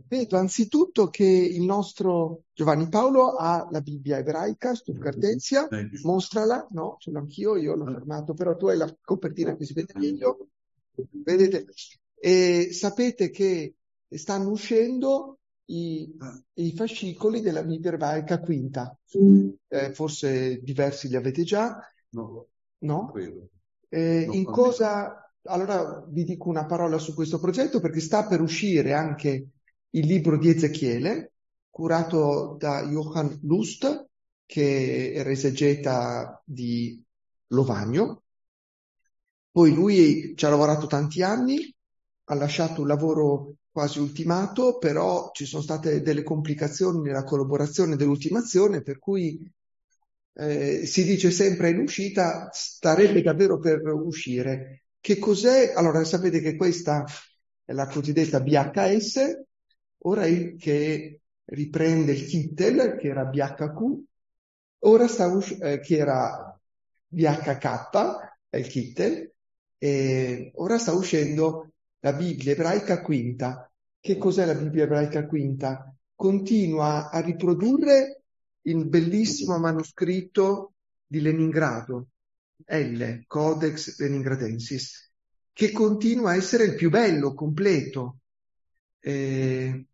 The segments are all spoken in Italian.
Vedo anzitutto che il nostro Giovanni Paolo ha la Bibbia ebraica, Stuttgartensia, mostrala, no, ce l'ho anch'io, io l'ho fermato, però tu hai la copertina che si vede meglio, vedete? E sapete che stanno uscendo i fascicoli della Bibbia ebraica quinta, forse diversi li avete già, No, no? credo. In cosa... Allora vi dico una parola su questo progetto perché sta per uscire anche il libro di Ezechiele, curato da Johann Lust, che era esegeta di Lovagno. Poi lui ci ha lavorato tanti anni, ha lasciato un lavoro quasi ultimato, però ci sono state delle complicazioni nella collaborazione dell'ultimazione, per cui si dice sempre in uscita, starebbe davvero per uscire. Che cos'è? Allora, sapete che questa è la cosiddetta VHS, ora che riprende il Kittel, che era BHQ, ora che era VHK, è il Kittel, e ora sta uscendo la Bibbia ebraica quinta. Che cos'è la Bibbia ebraica quinta? Continua a riprodurre il bellissimo manoscritto di Leningrado, Codex Leningradensis, che continua a essere il più bello, completo. E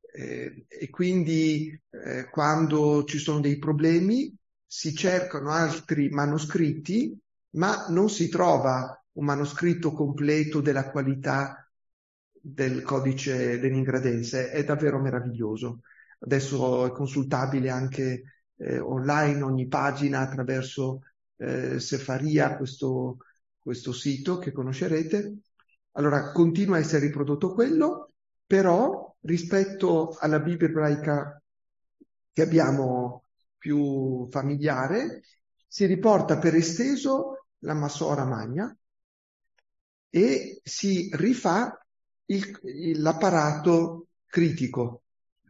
quindi quando ci sono dei problemi si cercano altri manoscritti, ma non si trova un manoscritto completo della qualità del codice leningradense. È davvero meraviglioso. Adesso è consultabile anche online ogni pagina attraverso Sefaria, questo sito che conoscerete. Allora continua a essere riprodotto quello, però rispetto alla Bibbia ebraica che abbiamo più familiare, si riporta per esteso la Massora Magna e si rifà l'apparato critico.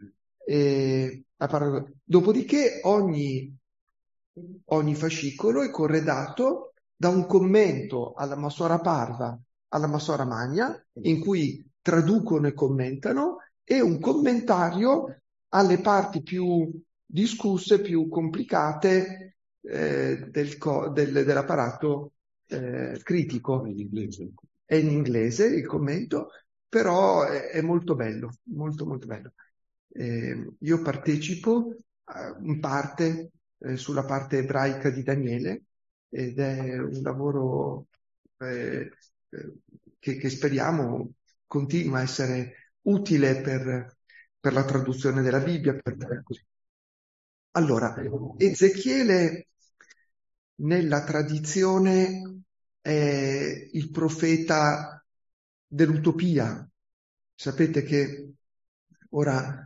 Dopodiché ogni fascicolo è corredato da un commento alla Massora Parva, alla Massora Magna, in cui traducono e commentano, e un commentario alle parti più discusse, più complicate dell'apparato critico. È in inglese il commento, però è molto bello, molto molto bello. Io partecipo in parte sulla parte ebraica di Daniele ed è un lavoro che speriamo continua a essere utile per la traduzione della Bibbia. Così. Allora, Ezechiele nella tradizione è il profeta dell'utopia. Sapete che ora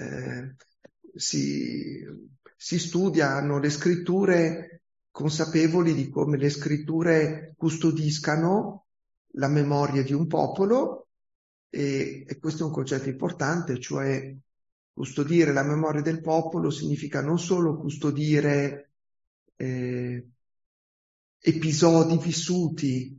si studiano le scritture consapevoli di come le scritture custodiscano la memoria di un popolo e questo è un concetto importante, cioè custodire la memoria del popolo significa non solo custodire episodi vissuti,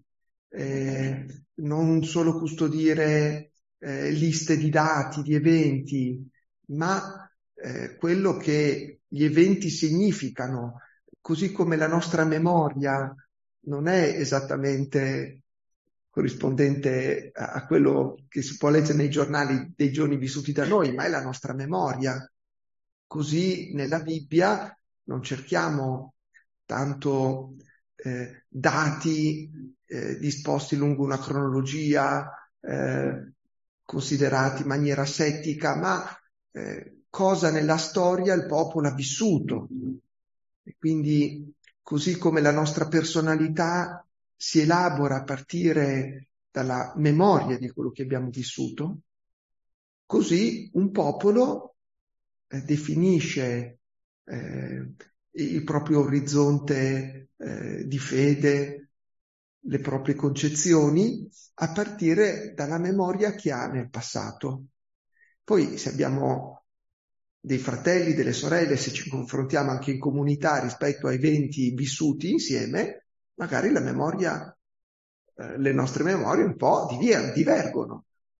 non solo custodire liste di dati, di eventi, ma quello che gli eventi significano, così come la nostra memoria non è esattamente corrispondente a quello che si può leggere nei giornali dei giorni vissuti da noi, ma è la nostra memoria. Così nella Bibbia non cerchiamo tanto dati disposti lungo una cronologia, considerati in maniera settica, ma cosa nella storia il popolo ha vissuto. E quindi, così come la nostra personalità si elabora a partire dalla memoria di quello che abbiamo vissuto, così un popolo definisce il proprio orizzonte di fede, le proprie concezioni, a partire dalla memoria che ha nel passato. Poi se abbiamo dei fratelli, delle sorelle, se ci confrontiamo anche in comunità rispetto a eventi vissuti insieme, magari la memoria, le nostre memorie un po' divergono.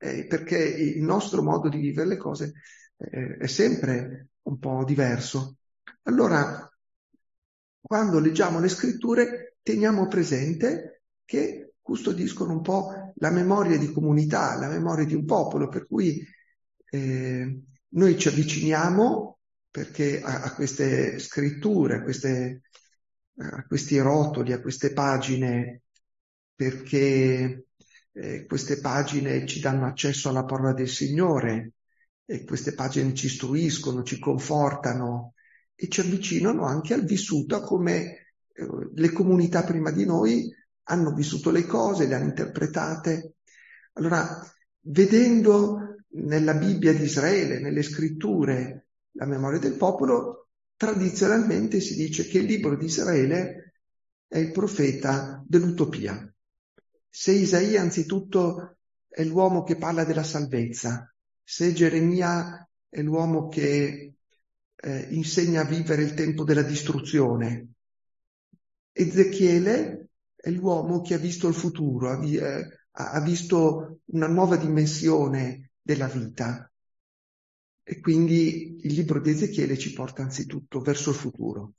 perché il nostro modo di vivere le cose è sempre un po' diverso. Allora, quando leggiamo le scritture, teniamo presente che custodiscono un po' la memoria di comunità, la memoria di un popolo, per cui noi ci avviciniamo perché a queste scritture, a questi rotoli, a queste pagine, perché queste pagine ci danno accesso alla parola del Signore, e queste pagine ci istruiscono, ci confortano e ci avvicinano anche al vissuto, a come le comunità prima di noi hanno vissuto le cose, le hanno interpretate. Allora, vedendo nella Bibbia di Israele, nelle scritture, la memoria del popolo, tradizionalmente si dice che il libro di Israele è il profeta dell'utopia. Se Isaia anzitutto è l'uomo che parla della salvezza, se Geremia è l'uomo che insegna a vivere il tempo della distruzione, Ezechiele è l'uomo che ha visto il futuro, ha visto una nuova dimensione della vita. E quindi il libro di Ezechiele ci porta anzitutto verso il futuro.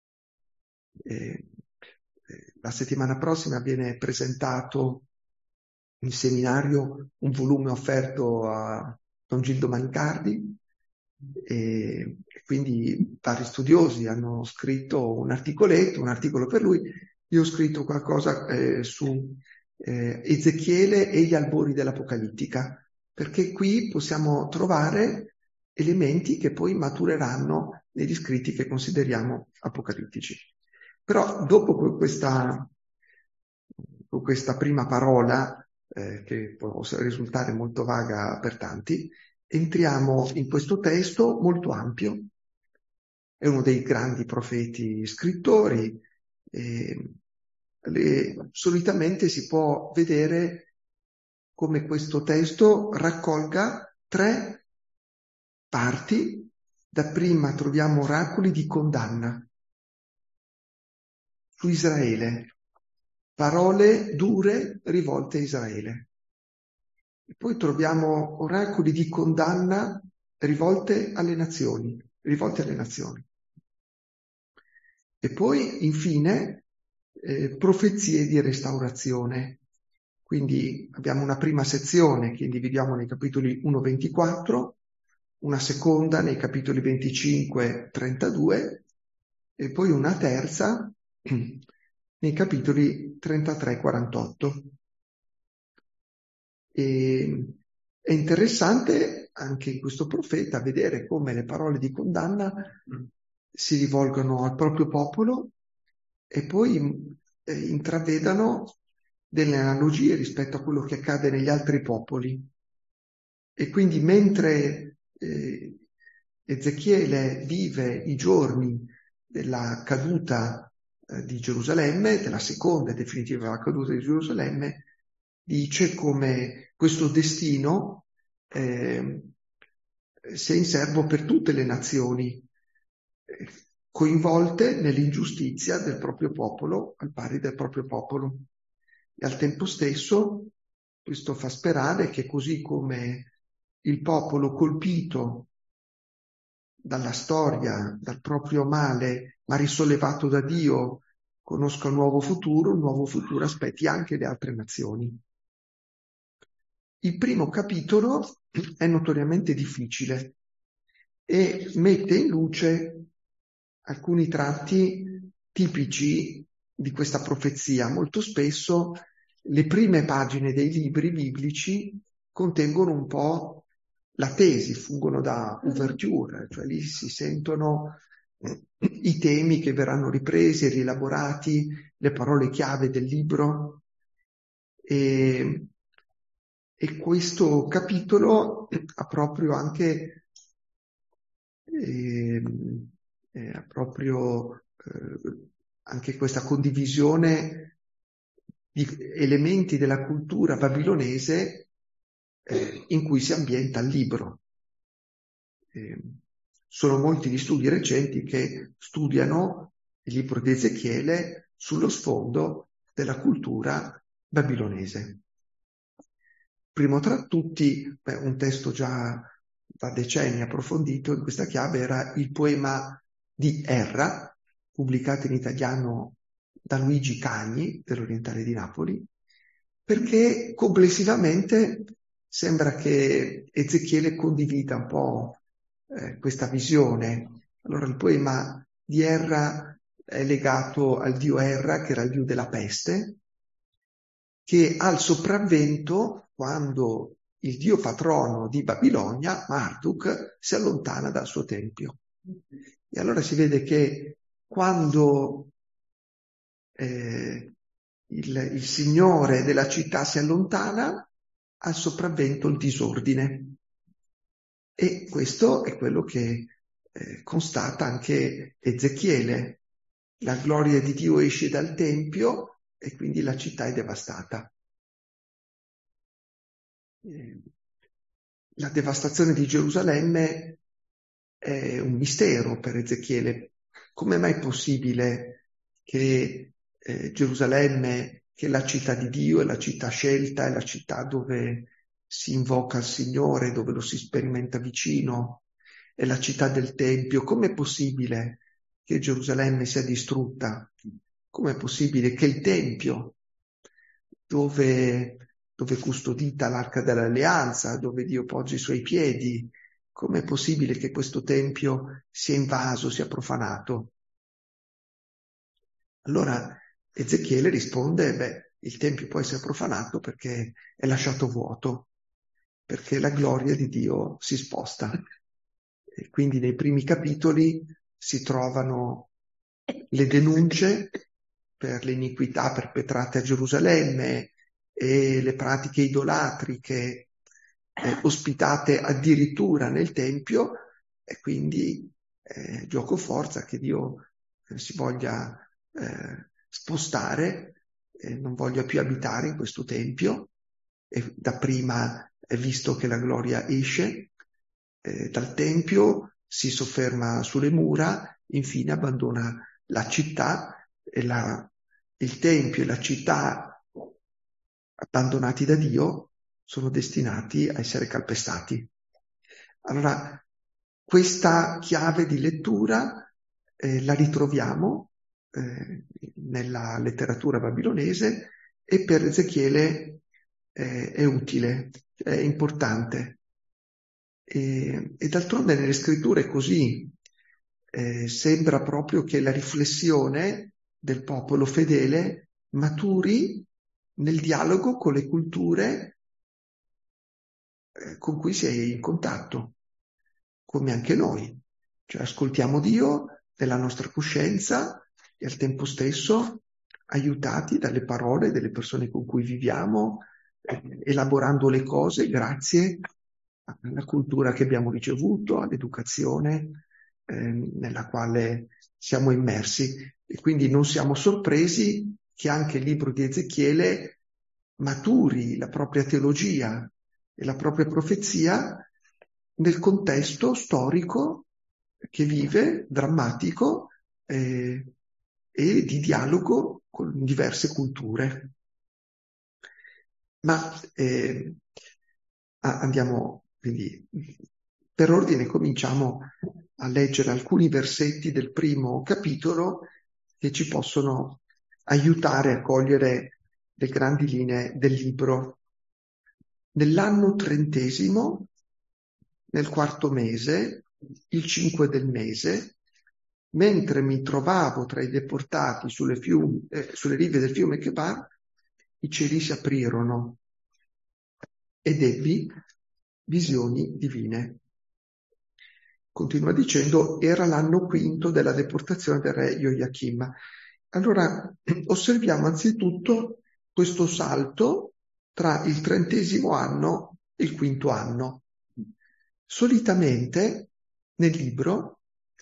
La settimana prossima viene presentato in seminario un volume offerto a Don Gildo Manicardi, e quindi vari studiosi hanno scritto un articolo per lui. Io ho scritto qualcosa su Ezechiele e gli albori dell'Apocalittica, perché qui possiamo trovare elementi che poi matureranno negli scritti che consideriamo apocalittici. Però dopo questa prima parola, che può risultare molto vaga per tanti, entriamo in questo testo molto ampio. È uno dei grandi profeti scrittori. Solitamente si può vedere come questo testo raccolga 3 parti. Dapprima troviamo oracoli di condanna su Israele, parole dure rivolte a Israele. E poi troviamo oracoli di condanna rivolte alle nazioni. E poi, infine, profezie di restaurazione. Quindi abbiamo una prima sezione che individuiamo nei capitoli 1-24, una seconda nei capitoli 25-32 e poi una terza nei capitoli 33-48. E è interessante anche in questo profeta vedere come le parole di condanna si rivolgono al proprio popolo e poi intravedano delle analogie rispetto a quello che accade negli altri popoli. E quindi mentre Ezechiele vive i giorni della caduta di Gerusalemme, della seconda e definitiva caduta di Gerusalemme, dice come questo destino sia in serbo per tutte le nazioni coinvolte nell'ingiustizia del proprio popolo, al pari del proprio popolo. E al tempo stesso questo fa sperare che così come il popolo colpito dalla storia, dal proprio male, ma risollevato da Dio, conosca un nuovo futuro aspetti anche le altre nazioni. Il primo capitolo è notoriamente difficile e mette in luce alcuni tratti tipici di questa profezia. Molto spesso le prime pagine dei libri biblici contengono un po' la tesi, fungono da ouverture, cioè lì si sentono i temi che verranno ripresi e rielaborati, le parole chiave del libro. E questo capitolo ha proprio anche anche questa condivisione di elementi della cultura babilonese in cui si ambienta il libro. Sono molti gli studi recenti che studiano il libro di Ezechiele sullo sfondo della cultura babilonese. primo tra tutti, un testo già da decenni approfondito in questa chiave, era il poema di Erra, pubblicato in italiano da Luigi Cagni, dell'Orientale di Napoli, perché complessivamente sembra che Ezechiele condivida un po' questa visione. Allora il poema di Erra è legato al dio Erra, che era il dio della peste, che ha il sopravvento quando il dio patrono di Babilonia, Marduk, si allontana dal suo tempio. E allora si vede che quando il signore della città si allontana, ha il sopravvento il disordine. E questo è quello che constata anche Ezechiele. La gloria di Dio esce dal Tempio e quindi la città è devastata. La devastazione di Gerusalemme è un mistero per Ezechiele. Come mai è possibile che Gerusalemme, che è la città di Dio, è la città scelta, è la città dove si invoca il Signore, dove lo si sperimenta vicino, è la città del Tempio, com'è possibile che Gerusalemme sia distrutta? Com'è possibile che il Tempio, dove è custodita l'Arca dell'Alleanza, dove Dio poggia i suoi piedi, com'è possibile che questo Tempio sia invaso, sia profanato? Allora Ezechiele risponde, il Tempio può essere profanato perché è lasciato vuoto, perché la gloria di Dio si sposta. E quindi nei primi capitoli si trovano le denunce per le iniquità perpetrate a Gerusalemme e le pratiche idolatriche ospitate addirittura nel Tempio, e quindi gioco forza che Dio si voglia spostare, non voglia più abitare in questo Tempio, e dapprima è visto che la gloria esce dal Tempio, si sofferma sulle mura, infine abbandona la città, e il Tempio e la città abbandonati da Dio sono destinati a essere calpestati. Allora, questa chiave di lettura la ritroviamo nella letteratura babilonese, e per Ezechiele è utile, è importante. E d'altronde nelle scritture è così. Sembra proprio che la riflessione del popolo fedele maturi nel dialogo con le culture con cui si è in contatto, come anche noi. Cioè ascoltiamo Dio nella nostra coscienza e al tempo stesso aiutati dalle parole delle persone con cui viviamo, elaborando le cose grazie alla cultura che abbiamo ricevuto, all'educazione nella quale siamo immersi. E quindi non siamo sorpresi che anche il libro di Ezechiele maturi la propria teologia e la propria profezia nel contesto storico che vive, drammatico, e di dialogo con diverse culture. Ma andiamo, quindi, per ordine cominciamo a leggere alcuni versetti del primo capitolo che ci possono aiutare a cogliere le grandi linee del libro. Nell'anno 30°, nel 4° mese, il 5 del mese, mentre mi trovavo tra i deportati sulle rive del fiume Chebar, i cieli si aprirono ed ebbi visioni divine. Continua dicendo, era l'anno 5° della deportazione del re Joachim. Allora osserviamo anzitutto questo salto tra il 30° anno e il 5° anno. Solitamente nel libro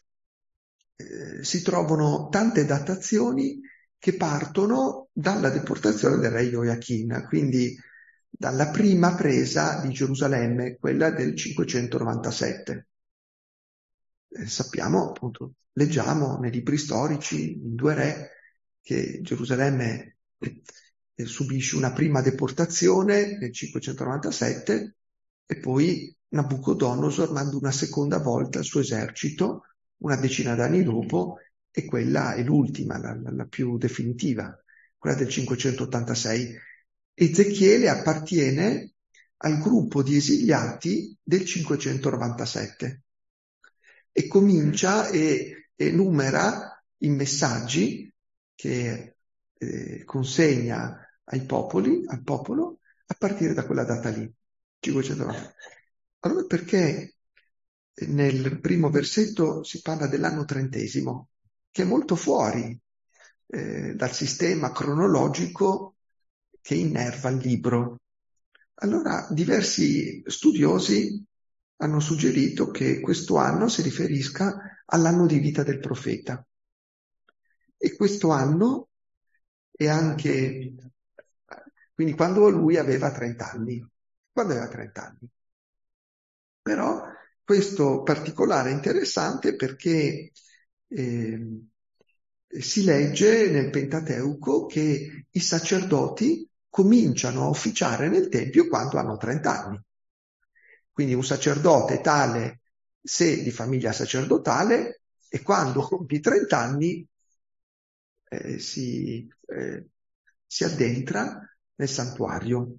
si trovano tante datazioni che partono dalla deportazione del re Joachim, quindi dalla prima presa di Gerusalemme, quella del 597. Sappiamo, appunto, leggiamo nei libri storici, in 2 Re, che Gerusalemme subisce una prima deportazione nel 597 e poi Nabucodonosor manda una seconda volta il suo esercito una decina d'anni dopo, e quella è l'ultima, la più definitiva, quella del 586. Ezechiele appartiene al gruppo di esiliati del 597 e comincia e enumera i messaggi che consegna al popolo a partire da quella data lì, 590. Allora perché nel primo versetto si parla dell'anno 30°, che è molto fuori dal sistema cronologico che innerva il libro? Allora diversi studiosi hanno suggerito che questo anno si riferisca all'anno di vita del profeta. E questo anno è anche, quindi quando lui aveva 30 anni, Però questo particolare è interessante perché si legge nel Pentateuco che i sacerdoti cominciano a officiare nel Tempio quando hanno 30 anni. Quindi un sacerdote tale, se di famiglia sacerdotale, e quando compie 30 anni si addentra nel santuario.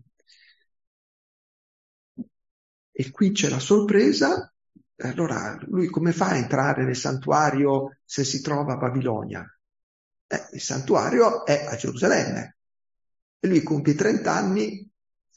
E qui c'è la sorpresa. Allora, lui come fa a entrare nel santuario se si trova a Babilonia? Il santuario è a Gerusalemme. E lui compie 30 anni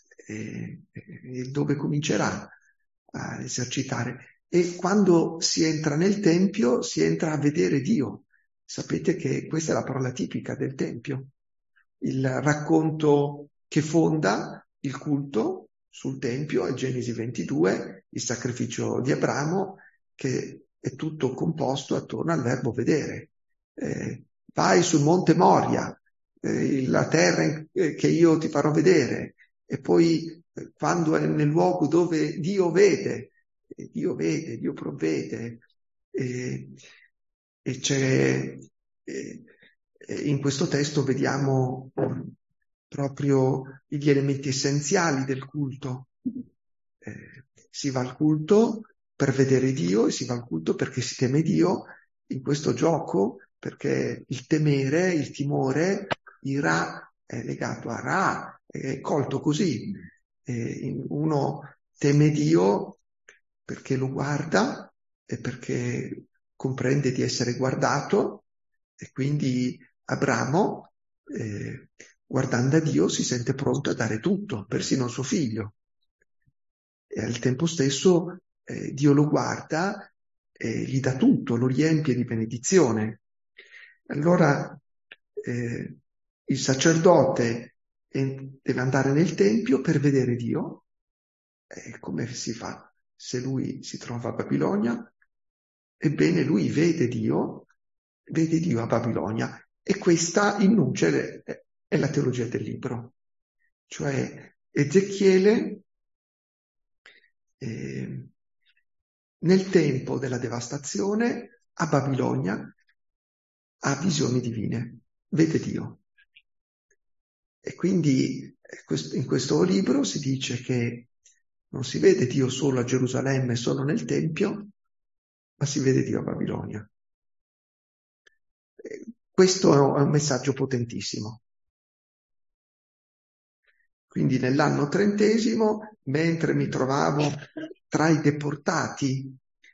dove comincerà a esercitare. E quando si entra nel Tempio, si entra a vedere Dio. Sapete che questa è la parola tipica del Tempio. Il racconto che fonda il culto sul Tempio è Genesi 22, il sacrificio di Abramo, che è tutto composto attorno al verbo vedere. Vai sul monte Moria, la terra che io ti farò vedere, e poi quando è nel luogo dove Dio vede, Dio provvede, e c'è... in questo testo vediamo proprio gli elementi essenziali del culto. Si va al culto per vedere Dio e si va al culto perché si teme Dio in questo gioco, perché il temere, il timore, Ira è legato a Ra, è colto così. Uno teme Dio perché lo guarda e perché comprende di essere guardato, e quindi Abramo, guardando a Dio, si sente pronto a dare tutto, persino il suo figlio. E al tempo stesso Dio lo guarda e gli dà tutto, lo riempie di benedizione. Allora il sacerdote deve andare nel Tempio per vedere Dio. Come si fa se lui si trova a Babilonia? Ebbene, lui vede Dio a Babilonia, e questa in nuce è la teologia del libro. Cioè Ezechiele nel tempo della devastazione a Babilonia ha visioni divine, vede Dio. E quindi in questo libro si dice che non si vede Dio solo a Gerusalemme, solo nel Tempio, ma si vede Dio a Babilonia. Questo è un messaggio potentissimo. Quindi nell'anno 30°, mentre mi trovavo tra i deportati,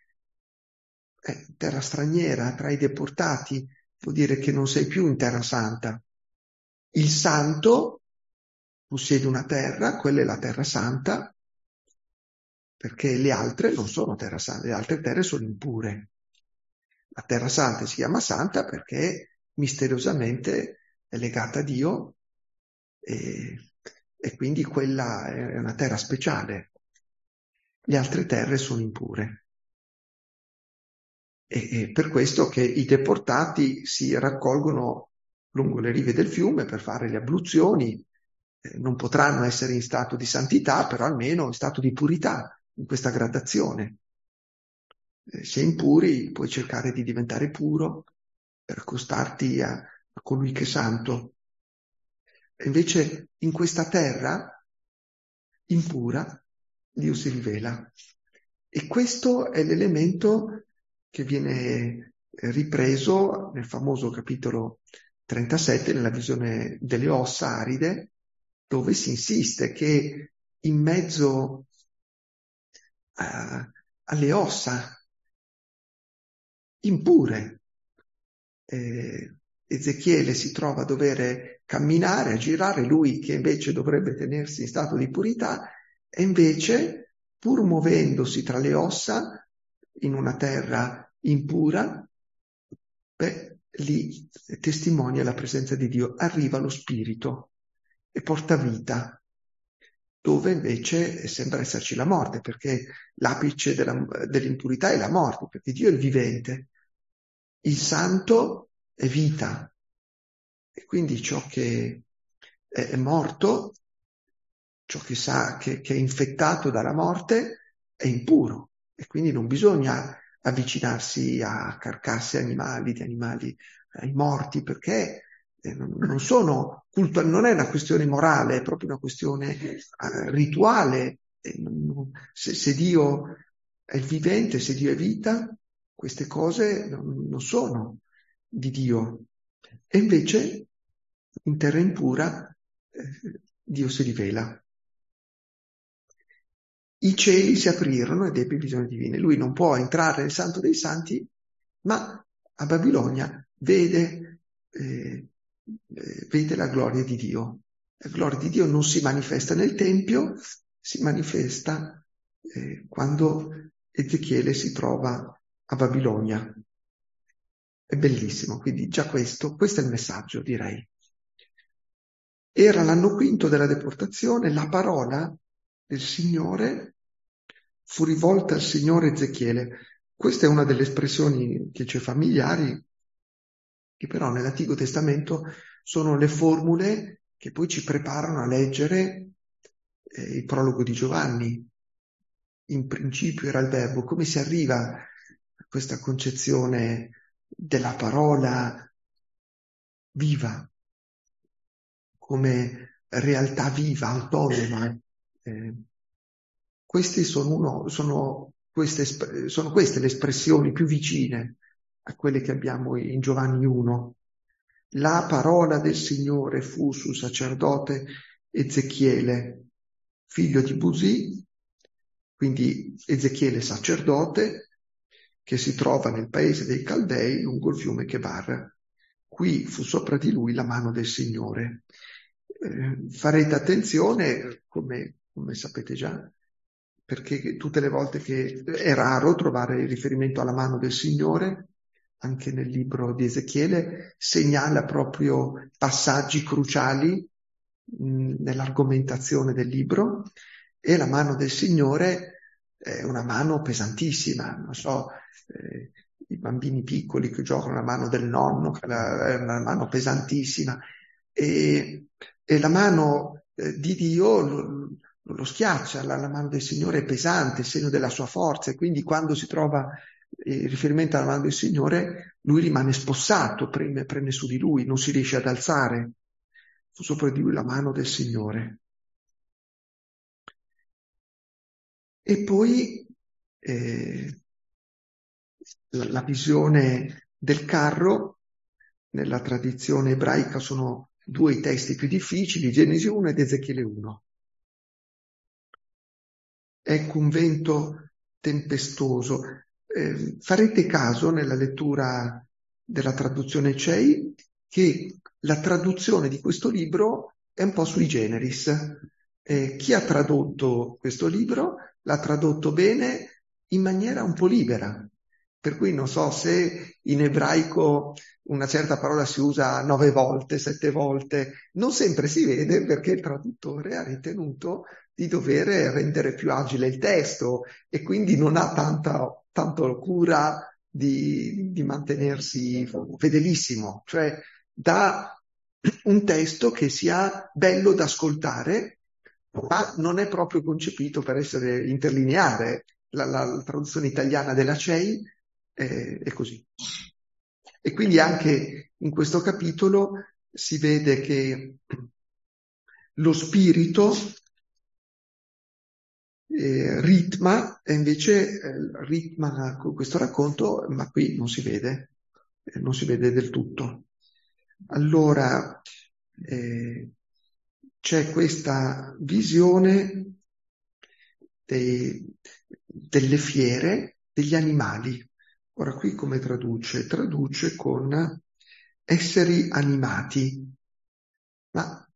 terra straniera, tra i deportati, vuol dire che non sei più in terra santa. Il santo possiede una terra, quella è la terra santa, perché le altre non sono terra santa, le altre terre sono impure. La terra santa si chiama santa perché misteriosamente è legata a Dio, e quindi quella è una terra speciale. Le altre terre sono impure. E per questo che i deportati si raccolgono lungo le rive del fiume per fare le abluzioni. Non potranno essere in stato di santità, però almeno in stato di purità, in questa gradazione. Se impuri, puoi cercare di diventare puro per accostarti a colui che è santo. E invece in questa terra impura Dio si rivela. E questo è l'elemento che viene ripreso nel famoso capitolo 37, nella visione delle ossa aride, dove si insiste che in mezzo alle ossa impure Ezechiele si trova a dover camminare, a girare, lui che invece dovrebbe tenersi in stato di purità, e invece, pur muovendosi tra le ossa, in una terra impura, lì testimonia la presenza di Dio. Arriva lo Spirito e porta vita, dove invece sembra esserci la morte, perché l'apice dell'impurità è la morte, perché Dio è il vivente, il santo è vita, e quindi ciò che è morto, ciò che sa che è infettato dalla morte, è impuro, e quindi non bisogna avvicinarsi a carcasse animali, di animali ai morti, perché non sono non è una questione morale, è proprio una questione rituale. Se Dio è il vivente, se Dio è vita, queste cose non sono di Dio. E invece in terra impura Dio si rivela. I cieli si aprirono ed ebbe visioni divine. Lui non può entrare nel Santo dei Santi, ma a Babilonia vede la gloria di Dio. La gloria di Dio non si manifesta nel Tempio, si manifesta quando Ezechiele si trova a Babilonia. È bellissimo, quindi già questo è il messaggio, direi. Era l'anno quinto della deportazione, la parola del Signore fu rivolta al Signore Ezechiele. Questa è una delle espressioni che ci è familiari, che però nell'Antico Testamento sono le formule che poi ci preparano a leggere il prologo di Giovanni. In principio era il Verbo. Come si arriva a questa concezione della parola viva, come realtà viva, autonoma? Queste sono queste le espressioni più vicine a quelle che abbiamo in Giovanni 1. La parola del Signore fu sul sacerdote Ezechiele, figlio di Buzi, quindi Ezechiele sacerdote, che si trova nel paese dei Caldei lungo il fiume Chebar. Qui fu sopra di lui la mano del Signore. Farete attenzione, come sapete già, perché tutte le volte che è raro trovare il riferimento alla mano del Signore, anche nel libro di Ezechiele segnala proprio passaggi cruciali nell'argomentazione del libro, e la mano del Signore è una mano pesantissima, non so, i bambini piccoli che giocano la mano del nonno, è una mano pesantissima, e la mano di Dio lo schiaccia, la mano del Signore è pesante, segno della sua forza, e quindi quando si trova il riferimento alla mano del Signore, lui rimane spossato, prende su di lui, non si riesce ad alzare. Fu sopra di lui la mano del Signore. E poi la visione del carro, nella tradizione ebraica sono due i testi più difficili, Genesi 1 ed Ezechiele 1. Ecco un vento tempestoso. Farete caso nella lettura della traduzione CEI che la traduzione di questo libro è un po' sui generis. Chi ha tradotto questo libro l'ha tradotto bene in maniera un po' libera. Per cui non so se in ebraico una certa parola si usa 9 volte, 7 volte, non sempre si vede perché il traduttore ha ritenuto di dover rendere più agile il testo e quindi non ha tanto cura di mantenersi fedelissimo, cioè dà un testo che sia bello da ascoltare, ma non è proprio concepito per essere interlineare. La traduzione italiana della CEI è così. E quindi anche in questo capitolo si vede che lo spirito ritma, e invece ritma questo racconto, ma qui non si vede del tutto. Allora, c'è questa visione delle fiere, degli animali. Ora qui come traduce? Traduce con esseri animati, ma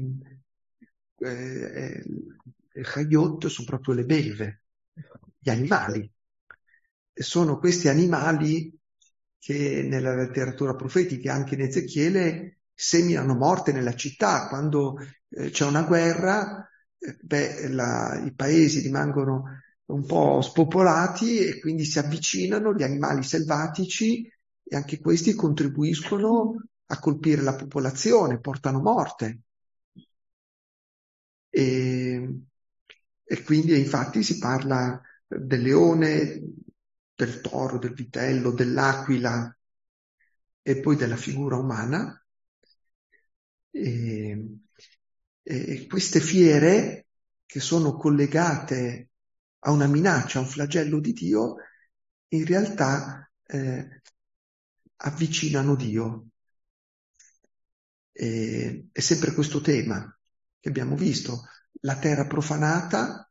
le Chayot sono proprio le belve, gli animali. E sono questi animali che nella letteratura profetica, anche in Ezechiele, seminano morte nella città. Quando c'è una guerra, i paesi rimangono un po' spopolati e quindi si avvicinano gli animali selvatici e anche questi contribuiscono a colpire la popolazione, portano morte. E quindi infatti si parla del leone, del toro, del vitello, dell'aquila e poi della figura umana. E queste fiere che sono collegate a una minaccia, a un flagello di Dio, in realtà avvicinano Dio. È sempre questo tema che abbiamo visto, la terra profanata,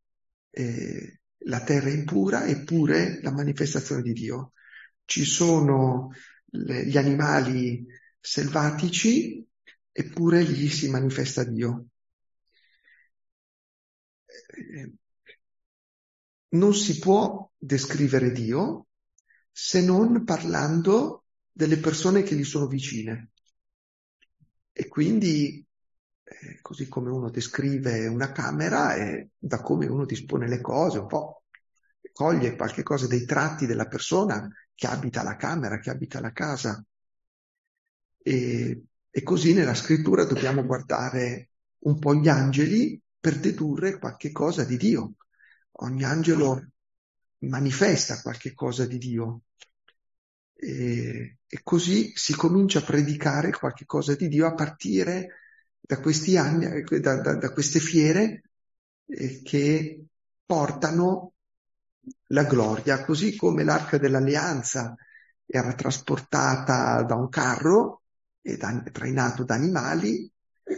la terra impura, eppure la manifestazione di Dio. Ci sono gli animali selvatici, eppure lì si manifesta Dio. Non si può descrivere Dio se non parlando delle persone che gli sono vicine. E quindi, così come uno descrive una camera, da come uno dispone le cose, un po' coglie qualche cosa dei tratti della persona che abita la camera, che abita la casa. E così nella scrittura dobbiamo guardare un po' gli angeli per dedurre qualche cosa di Dio. Ogni angelo manifesta qualche cosa di Dio. E così si comincia a predicare qualche cosa di Dio a partire da questi anni, da queste fiere che portano la gloria, così come l'Arca dell'Alleanza era trasportata da un carro e trainato da animali,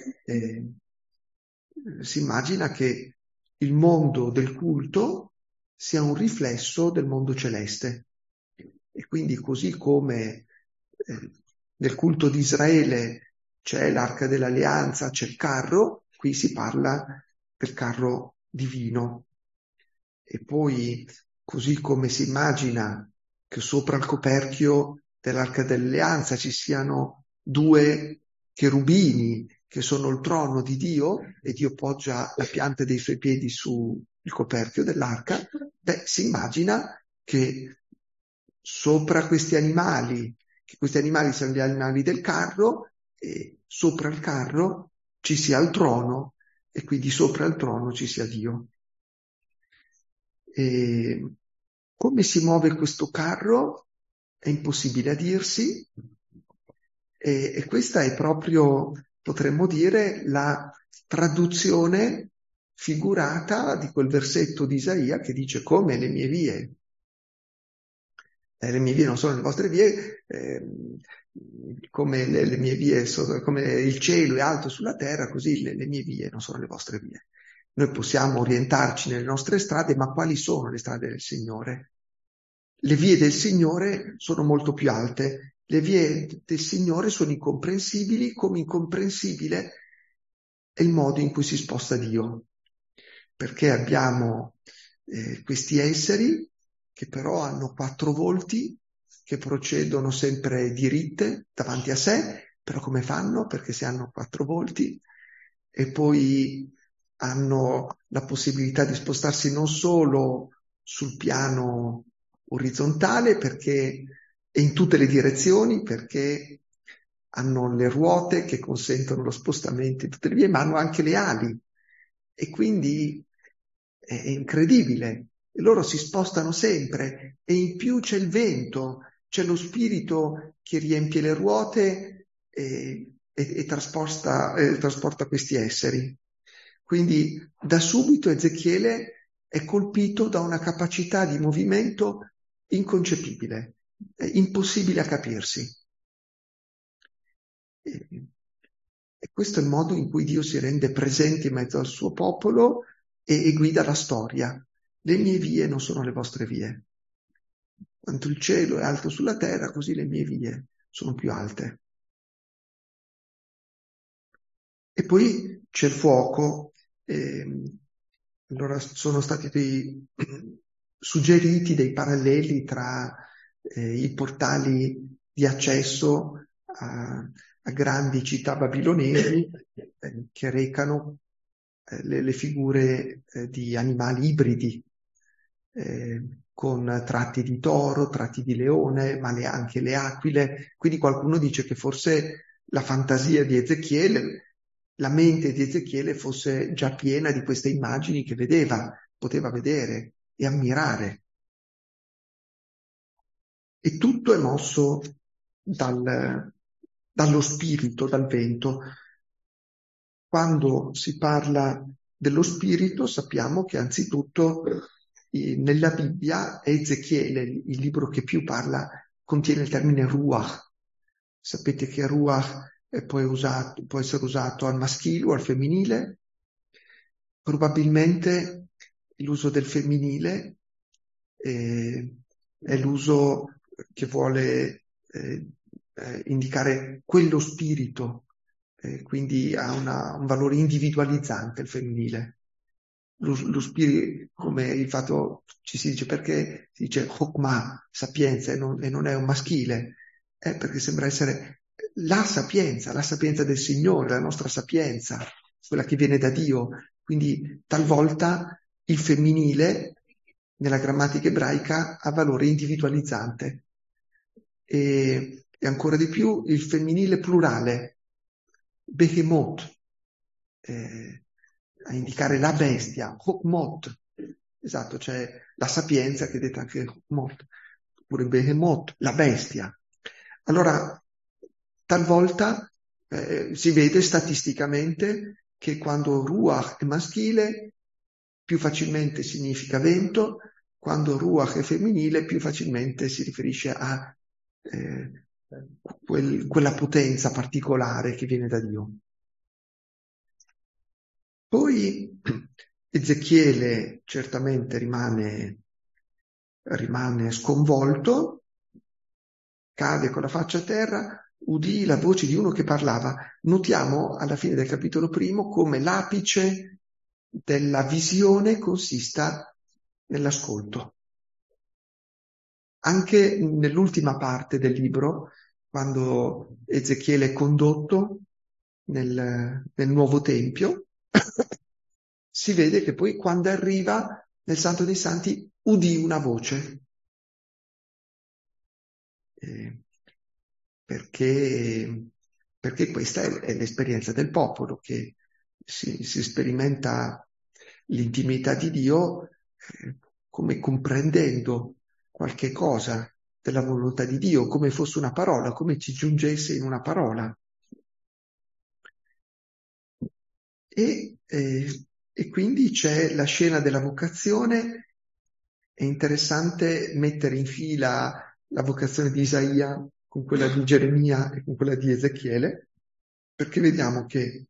si immagina che il mondo del culto sia un riflesso del mondo celeste. E quindi così come nel culto di Israele c'è l'Arca dell'Alleanza, c'è il carro, qui si parla del carro divino. E poi, così come si immagina che sopra il coperchio dell'Arca dell'Alleanza ci siano due cherubini che sono il trono di Dio e Dio poggia la pianta dei suoi piedi sul coperchio dell'arca, si immagina che sopra questi animali, che questi animali sono gli animali del carro, e sopra il carro ci sia il trono e quindi sopra il trono ci sia Dio. E come si muove questo carro è impossibile a dirsi, e questa è proprio, potremmo dire, la traduzione figurata di quel versetto di Isaia che dice: come le mie vie non sono le vostre vie, come le mie vie come il cielo è alto sulla terra, così le mie vie non sono le vostre vie. Noi possiamo orientarci nelle nostre strade, ma quali sono le strade del Signore? Le vie del Signore sono molto più alte. Le vie del Signore sono incomprensibili, come incomprensibile è il modo in cui si sposta Dio. Perché abbiamo questi esseri che però hanno 4 volti, che procedono sempre diritte davanti a sé, però come fanno? Perché se hanno 4 volti e poi hanno la possibilità di spostarsi non solo sul piano orizzontale, perché è in tutte le direzioni, perché hanno le ruote che consentono lo spostamento in tutte le vie, ma hanno anche le ali. E quindi è incredibile. E loro si spostano sempre e in più c'è il vento, c'è lo spirito che riempie le ruote e trasporta questi esseri. Quindi da subito Ezechiele è colpito da una capacità di movimento inconcepibile, impossibile a capirsi. E questo è il modo in cui Dio si rende presente in mezzo al suo popolo e guida la storia. Le mie vie non sono le vostre vie. Quanto il cielo è alto sulla terra, così le mie vie sono più alte. E poi c'è il fuoco. Allora sono stati suggeriti dei paralleli tra i portali di accesso a grandi città babilonesi che recano le figure di animali ibridi, con tratti di toro, tratti di leone, ma anche le aquile. Quindi qualcuno dice che forse la fantasia di Ezechiele, la mente di Ezechiele fosse già piena di queste immagini che poteva vedere e ammirare. E tutto è mosso dallo spirito, dal vento. Quando si parla dello spirito sappiamo che anzitutto nella Bibbia Ezechiele, il libro che più parla, contiene il termine ruach. Sapete che ruach può essere usato al maschile o al femminile. Probabilmente l'uso del femminile è l'uso che vuole indicare quello spirito, quindi ha un valore individualizzante il femminile. Lo spirito, come il fatto ci si dice, perché si dice Chokmah, sapienza, e non è un maschile, perché sembra essere la sapienza del Signore, la nostra sapienza, quella che viene da Dio. Quindi talvolta il femminile nella grammatica ebraica ha valore individualizzante e ancora di più il femminile plurale, Behemoth, a indicare la bestia, Chokmot, esatto, c'è la sapienza che è detta anche Chokmot, oppure Behemoth, la bestia. Allora, talvolta si vede statisticamente che quando Ruach è maschile più facilmente significa vento, quando Ruach è femminile più facilmente si riferisce a quella potenza particolare che viene da Dio. Poi Ezechiele certamente rimane sconvolto, cade con la faccia a terra, udì la voce di uno che parlava. Notiamo alla fine del capitolo 1 come l'apice della visione consista nell'ascolto. Anche nell'ultima parte del libro, quando Ezechiele è condotto nel nuovo tempio, si vede che poi quando arriva nel Santo dei Santi udì una voce. Perché questa è l'esperienza del popolo, che si sperimenta l'intimità di Dio come comprendendo qualche cosa della volontà di Dio, come fosse una parola, come ci giungesse in una parola. E quindi c'è la scena della vocazione. È interessante mettere in fila la vocazione di Isaia con quella di Geremia e con quella di Ezechiele, perché vediamo che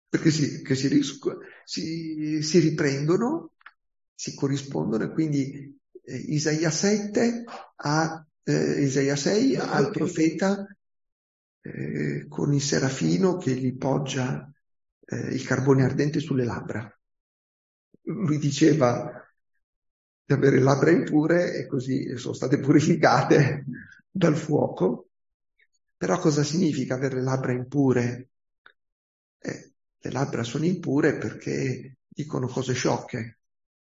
si riprendono, si corrispondono, e quindi Isaia 7 Isaia 6 ha il profeta con il serafino che gli poggia il carbone ardente sulle labbra. Lui diceva di avere labbra impure e così sono state purificate dal fuoco. Però cosa significa avere labbra impure? Le labbra sono impure perché dicono cose sciocche,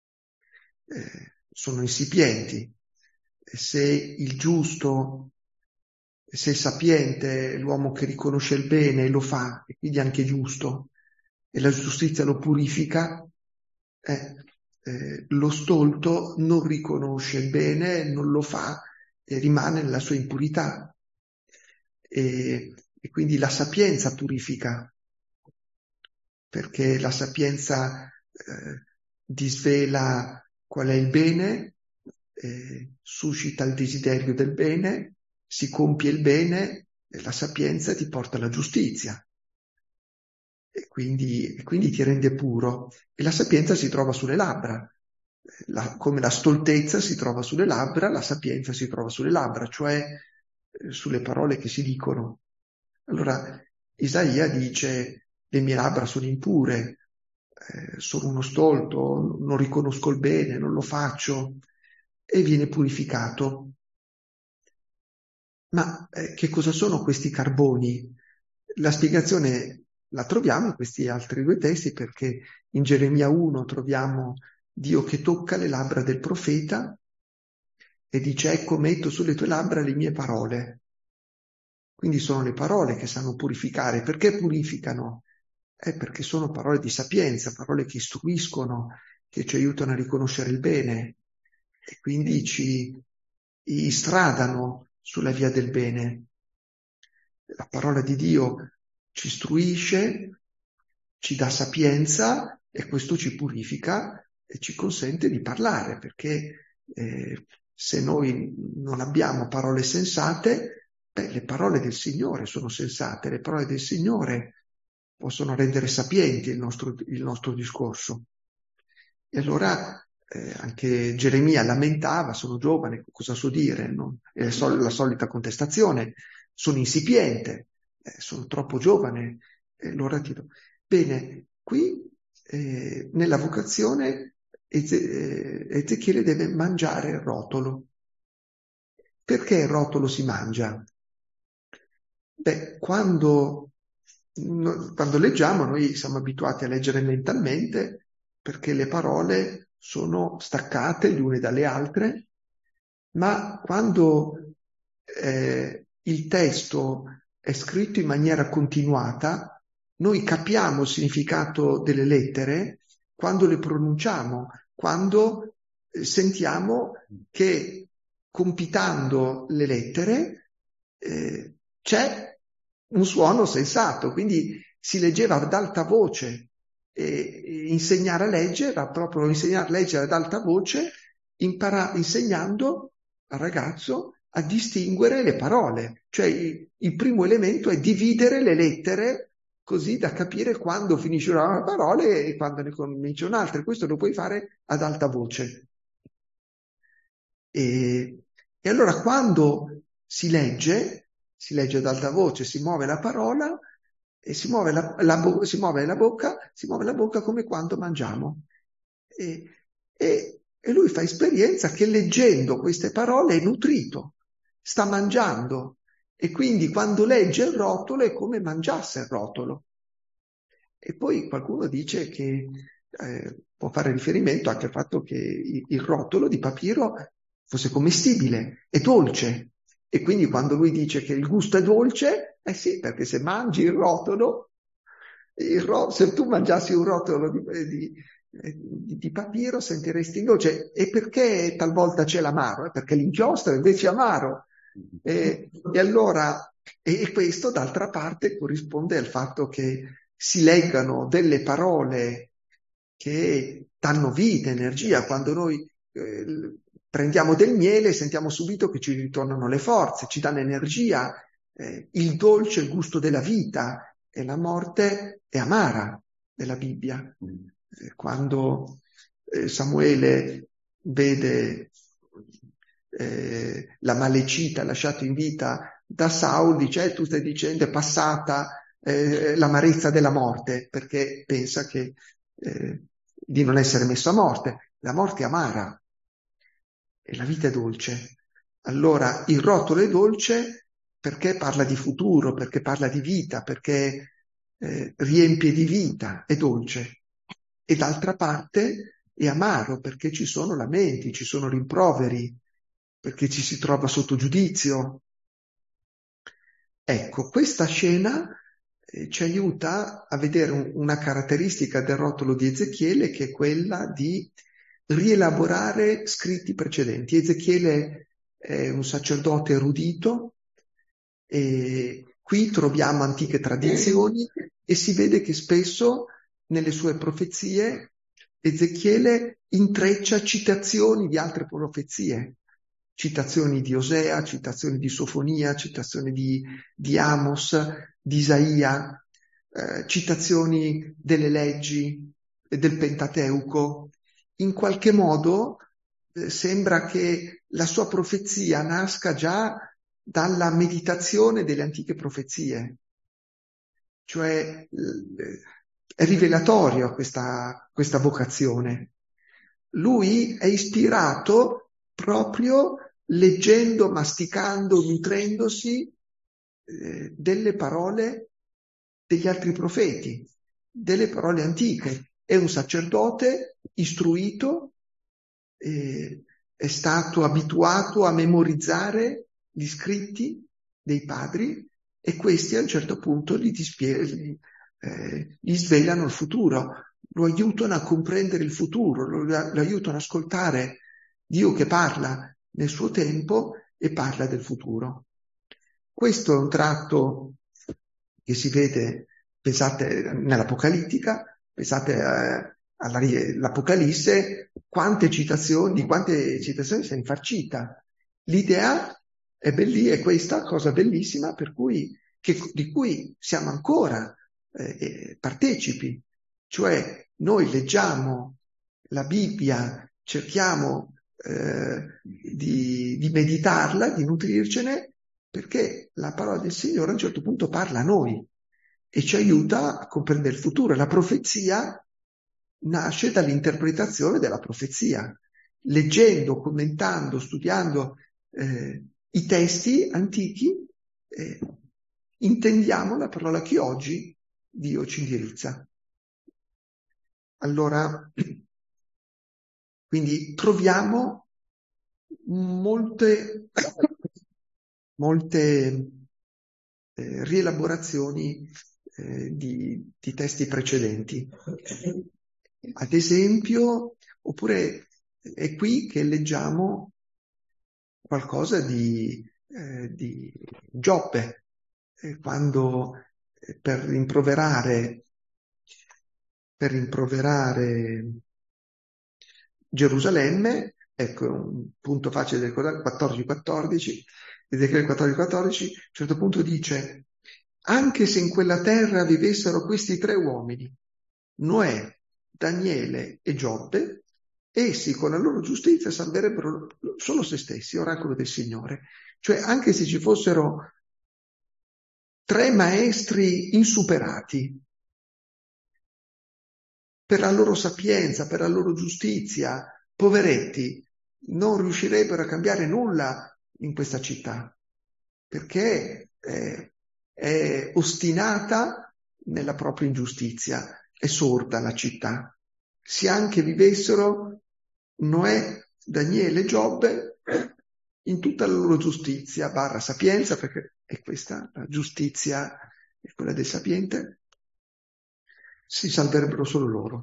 sono insipienti. Se il giusto, se il sapiente, l'uomo che riconosce il bene lo fa, e quindi anche giusto, e la giustizia lo purifica, lo stolto non riconosce il bene, non lo fa e rimane nella sua impurità. E e quindi la sapienza purifica, perché la sapienza disvela qual è il bene, suscita il desiderio del bene, si compie il bene, e la sapienza ti porta alla giustizia e quindi ti rende puro. E la sapienza si trova sulle labbra. Come la stoltezza si trova sulle labbra, la sapienza si trova sulle labbra, cioè sulle parole che si dicono. Allora Isaia dice: le mie labbra sono impure, sono uno stolto, non riconosco il bene, non lo faccio, e viene purificato. Ma che cosa sono questi carboni? La spiegazione la troviamo in questi altri due testi, perché in Geremia 1 troviamo Dio che tocca le labbra del profeta e dice: ecco, metto sulle tue labbra le mie parole. Quindi sono le parole che sanno purificare. Perché purificano? Perché sono parole di sapienza, parole che istruiscono, che ci aiutano a riconoscere il bene e quindi ci istradano sulla via del bene. La parola di Dio ci istruisce, ci dà sapienza e questo ci purifica e ci consente di parlare, perché se noi non abbiamo parole sensate, le parole del Signore sono sensate, le parole del Signore possono rendere sapienti il nostro discorso. E allora anche Geremia lamentava: sono giovane, cosa so dire? No? È la solita contestazione: sono insipiente, sono troppo giovane. Allora bene, qui nella vocazione Ezechiele deve mangiare il rotolo. Perché il rotolo si mangia? Quando leggiamo noi siamo abituati a leggere mentalmente, perché le parole sono staccate le une dalle altre, ma quando il testo è scritto in maniera continuata, noi capiamo il significato delle lettere quando le pronunciamo, quando sentiamo che compitando le lettere c'è un suono sensato, quindi si leggeva ad alta voce. Insegnare a leggere era proprio insegnare a leggere ad alta voce, insegnando al ragazzo a distinguere le parole. Cioè il primo elemento è dividere le lettere, così da capire quando finisce una parola e quando ne comincia un'altra. Questo lo puoi fare ad alta voce. E allora quando si legge ad alta voce, si muove la parola e si muove la bocca come quando mangiamo. E lui fa esperienza che leggendo queste parole è nutrito, sta mangiando, e quindi quando legge il rotolo è come mangiasse il rotolo. E poi qualcuno dice che può fare riferimento anche al fatto che il rotolo di papiro fosse commestibile, è dolce. E quindi quando lui dice che il gusto è dolce, sì, perché se mangi il rotolo, se tu mangiassi un rotolo di papiro sentiresti il dolce. E perché talvolta c'è l'amaro? Perché l'inchiostro invece è amaro. E allora, e questo d'altra parte corrisponde al fatto che si leggano delle parole che danno vita, energia. Quando noi prendiamo del miele sentiamo subito che ci ritornano le forze, ci danno energia. Il dolce è il gusto della vita e la morte è amara nella Bibbia. Quando Samuele vede la malecita lasciata in vita da Saul, dice: tu stai dicendo è passata l'amarezza della morte, perché pensa che di non essere messo a morte. La morte è amara e la vita è dolce. Allora il rotolo è dolce perché parla di futuro, perché parla di vita, perché riempie di vita, è dolce. E d'altra parte è amaro perché ci sono lamenti, ci sono rimproveri, perché ci si trova sotto giudizio. Ecco, questa scena ci aiuta a vedere una caratteristica del rotolo di Ezechiele, che è quella di rielaborare scritti precedenti. Ezechiele è un sacerdote erudito e Qui troviamo antiche tradizioni e si vede che spesso nelle sue profezie Ezechiele intreccia citazioni di altre profezie, citazioni di Osea, citazioni di Sofonia, citazioni di Amos, di Isaia, citazioni delle leggi e del Pentateuco. In qualche modo sembra che la sua profezia nasca già dalla meditazione delle antiche profezie, cioè è rivelatorio questa vocazione. Lui è ispirato proprio leggendo, masticando, nutrendosi delle parole degli altri profeti, delle parole antiche. È un sacerdote istruito, è stato abituato a memorizzare gli scritti dei padri e questi a un certo punto gli svelano il futuro, lo aiutano a comprendere il futuro, lo aiutano ad ascoltare Dio che parla nel suo tempo e parla del futuro. Questo è un tratto che si vede, pensate, nell'Apocalittica, pensate all'Apocalisse, quante citazioni si è infarcita. L'idea è questa cosa bellissima di cui siamo ancora partecipi, cioè noi leggiamo la Bibbia, cerchiamo di meditarla, di nutrircene, perché la parola del Signore a un certo punto parla a noi e ci aiuta a comprendere il futuro. La profezia nasce dall'interpretazione della profezia, leggendo, commentando, studiando i testi antichi, intendiamo la parola che oggi Dio ci indirizza. Allora, quindi troviamo molte rielaborazioni di testi precedenti. Ad esempio, oppure è qui che leggiamo qualcosa di Giobbe, quando per rimproverare Gerusalemme, ecco un punto facile da ricordare, 14:14, Ezechiele 14:14, a un certo punto dice: anche se in quella terra vivessero questi tre uomini, Noè, Daniele e Giobbe, essi con la loro giustizia salverebbero solo se stessi, oracolo del Signore. Cioè anche se ci fossero tre maestri insuperati, per la loro sapienza, per la loro giustizia, poveretti, non riuscirebbero a cambiare nulla in questa città, perché è ostinata nella propria ingiustizia, è sorda la città. Se anche vivessero Noè, Daniele e Giobbe in tutta la loro giustizia / sapienza, perché è questa la giustizia, è quella del sapiente, si salverebbero solo loro.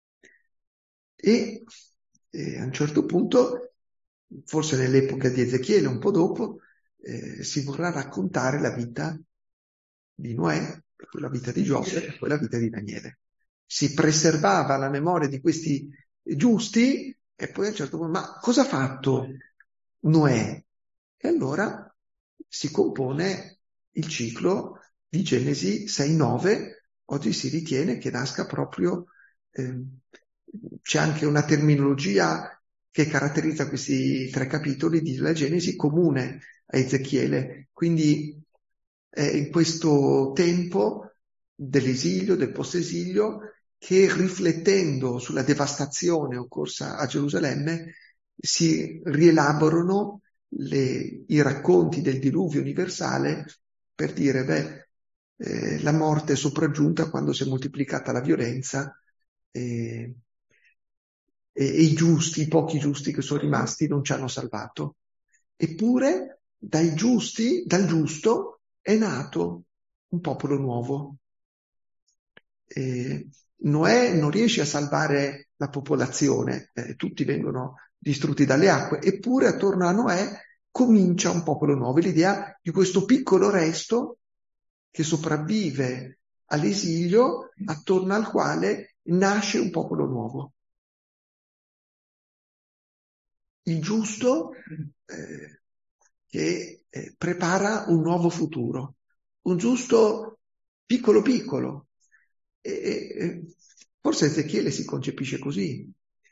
E a un certo punto, forse nell'epoca di Ezechiele, un po' dopo, si vorrà raccontare la vita di Noè, la vita di Giobbe e poi la vita di Daniele. Si preservava la memoria di questi giusti e poi a un certo punto, ma cosa ha fatto Noè? E allora si compone il ciclo di Genesi 6-9, oggi si ritiene che nasca proprio, c'è anche una terminologia che caratterizza questi tre capitoli della Genesi comune a Ezechiele, quindi in questo tempo dell'esilio, del post-esilio, che riflettendo sulla devastazione occorsa a Gerusalemme si rielaborano i racconti del diluvio universale per dire, la morte è sopraggiunta quando si è moltiplicata la violenza e i giusti, i pochi giusti che sono rimasti non ci hanno salvato. Eppure dal giusto è nato un popolo nuovo. Noè non riesce a salvare la popolazione, tutti vengono distrutti dalle acque, eppure attorno a Noè comincia un popolo nuovo. L'idea di questo piccolo resto che sopravvive all'esilio, attorno al quale nasce un popolo nuovo. Il giusto che prepara un nuovo futuro, un giusto piccolo piccolo. Forse Ezechiele si concepisce così,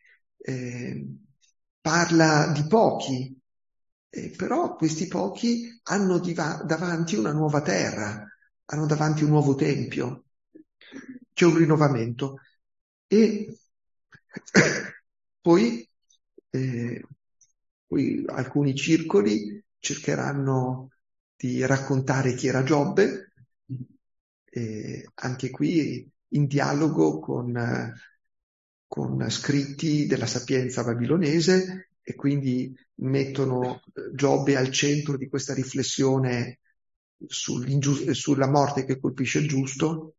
parla di pochi, però questi pochi hanno davanti una nuova terra, hanno davanti un nuovo tempio, c'è un rinnovamento. E poi alcuni circoli cercheranno di raccontare chi era Giobbe, anche qui in dialogo con scritti della sapienza babilonese, e quindi mettono Giobbe al centro di questa riflessione sulla morte che colpisce il giusto.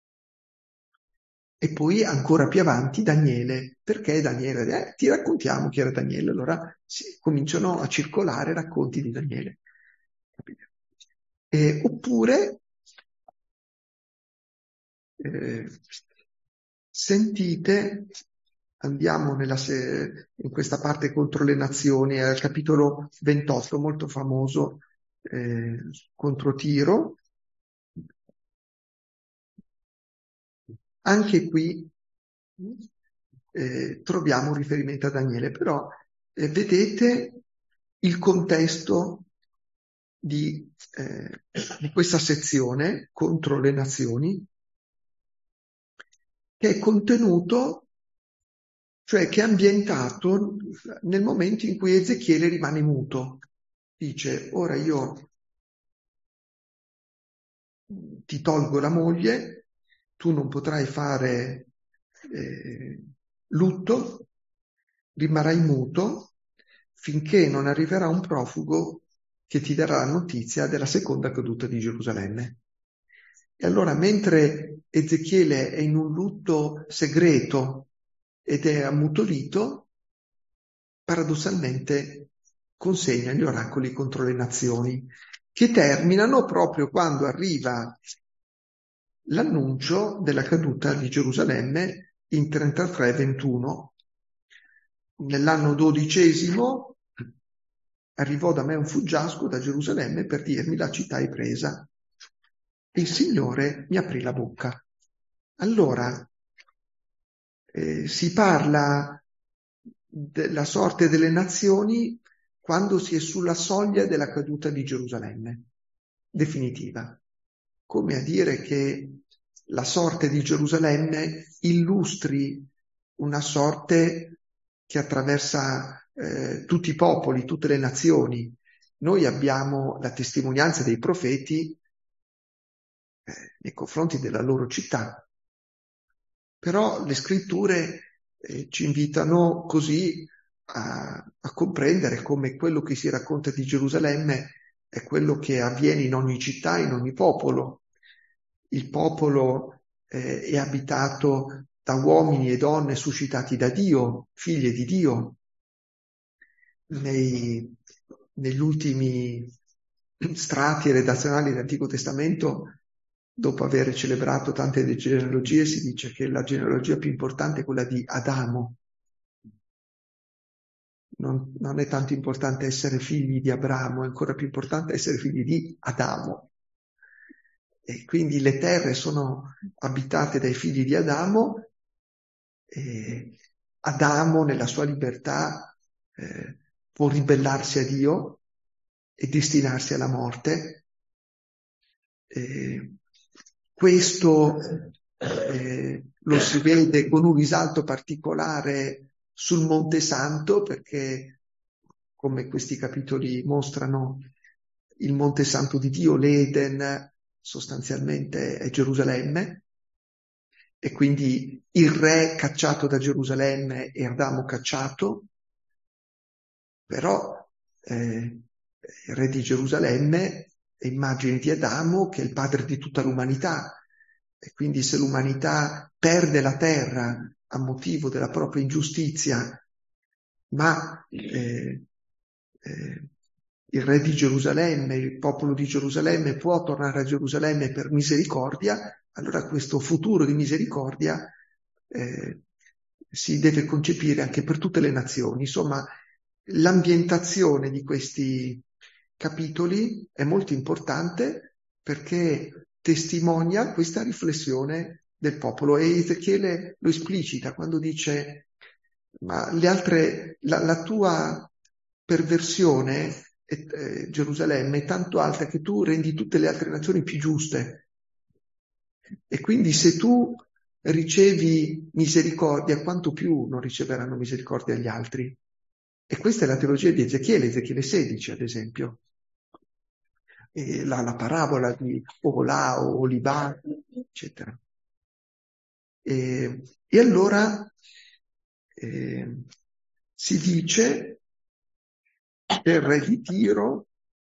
E poi ancora più avanti Daniele. Perché Daniele? Ti raccontiamo chi era Daniele. Allora cominciano a circolare racconti di Daniele. Oppure sentite, andiamo in questa parte contro le nazioni, al capitolo 28, molto famoso, contro Tiro. Anche qui troviamo un riferimento a Daniele, però vedete il contesto di questa sezione contro le nazioni, che è contenuto, cioè che è ambientato nel momento in cui Ezechiele rimane muto. Dice: ora io ti tolgo la moglie, tu non potrai fare lutto, rimarrai muto finché non arriverà un profugo che ti darà la notizia della seconda caduta di Gerusalemme. E allora, mentre Ezechiele è in un lutto segreto ed è ammutolito, paradossalmente consegna gli oracoli contro le nazioni, che terminano proprio quando arriva l'annuncio della caduta di Gerusalemme in 33-21. Nell'anno 12 arrivò da me un fuggiasco da Gerusalemme per dirmi: la città è presa. E il Signore mi aprì la bocca. Allora si parla della sorte delle nazioni quando si è sulla soglia della caduta di Gerusalemme, definitiva. Come a dire che la sorte di Gerusalemme illustri una sorte che attraversa tutti i popoli, tutte le nazioni. Noi abbiamo la testimonianza dei profeti nei confronti della loro città, però le scritture ci invitano così a comprendere come quello che si racconta di Gerusalemme è quello che avviene in ogni città, in ogni popolo. Il popolo è abitato da uomini e donne suscitati da Dio, figlie di Dio. Negli ultimi strati redazionali dell'Antico Testamento, dopo aver celebrato tante genealogie, si dice che la genealogia più importante è quella di Adamo. Non è tanto importante essere figli di Abramo, è ancora più importante essere figli di Adamo. E quindi le terre sono abitate dai figli di Adamo, e Adamo nella sua libertà può ribellarsi a Dio e destinarsi alla morte. Questo lo si vede con un risalto particolare sul Monte Santo, perché, come questi capitoli mostrano, il Monte Santo di Dio, l'Eden, sostanzialmente è Gerusalemme, e quindi il re cacciato da Gerusalemme e Adamo cacciato, però il re di Gerusalemme è immagine di Adamo, che è il padre di tutta l'umanità, e quindi se l'umanità perde la terra a motivo della propria ingiustizia, ma il re di Gerusalemme, il popolo di Gerusalemme può tornare a Gerusalemme per misericordia, allora questo futuro di misericordia si deve concepire anche per tutte le nazioni. Insomma, l'ambientazione di questi capitoli è molto importante perché testimonia questa riflessione del popolo, e Ezechiele lo esplicita quando dice: ma le altre, la tua perversione, Gerusalemme, è tanto alta che tu rendi tutte le altre nazioni più giuste. E quindi se tu ricevi misericordia, quanto più non riceveranno misericordia gli altri. E questa è la teologia di Ezechiele 16, ad esempio. E la parabola di Ola o Olibà, eccetera. E allora si dice che il re di Tiro,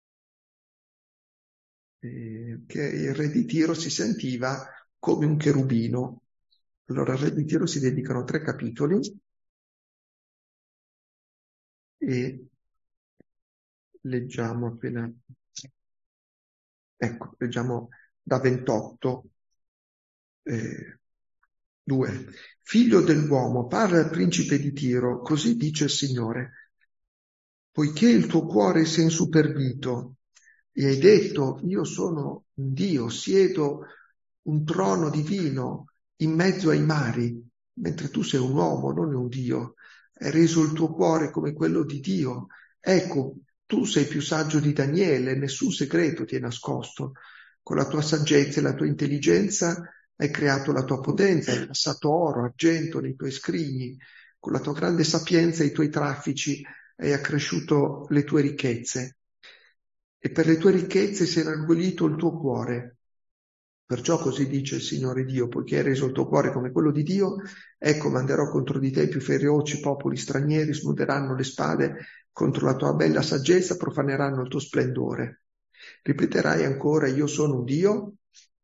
si sentiva come un cherubino. Allora al re di Tiro si dedicano 3 capitoli e leggiamo appena, ecco, leggiamo da 28. 2. Figlio dell'uomo, parla al principe di Tiro, così dice il Signore: poiché il tuo cuore si è insuperbito e hai detto: io sono un Dio, siedo un trono divino in mezzo ai mari, mentre tu sei un uomo, non un Dio, hai reso il tuo cuore come quello di Dio. Ecco, tu sei più saggio di Daniele, nessun segreto ti è nascosto. Con la tua saggezza e la tua intelligenza hai creato la tua potenza, hai passato oro, argento nei tuoi scrigni, con la tua grande sapienza e i tuoi traffici hai accresciuto le tue ricchezze. E per le tue ricchezze si è inorgoglito il tuo cuore. Perciò così dice il Signore Dio: poiché hai reso il tuo cuore come quello di Dio, ecco manderò contro di te i più feroci popoli stranieri, snuderanno le spade contro la tua bella saggezza, profaneranno il tuo splendore. Ripeterai ancora: io sono un Dio?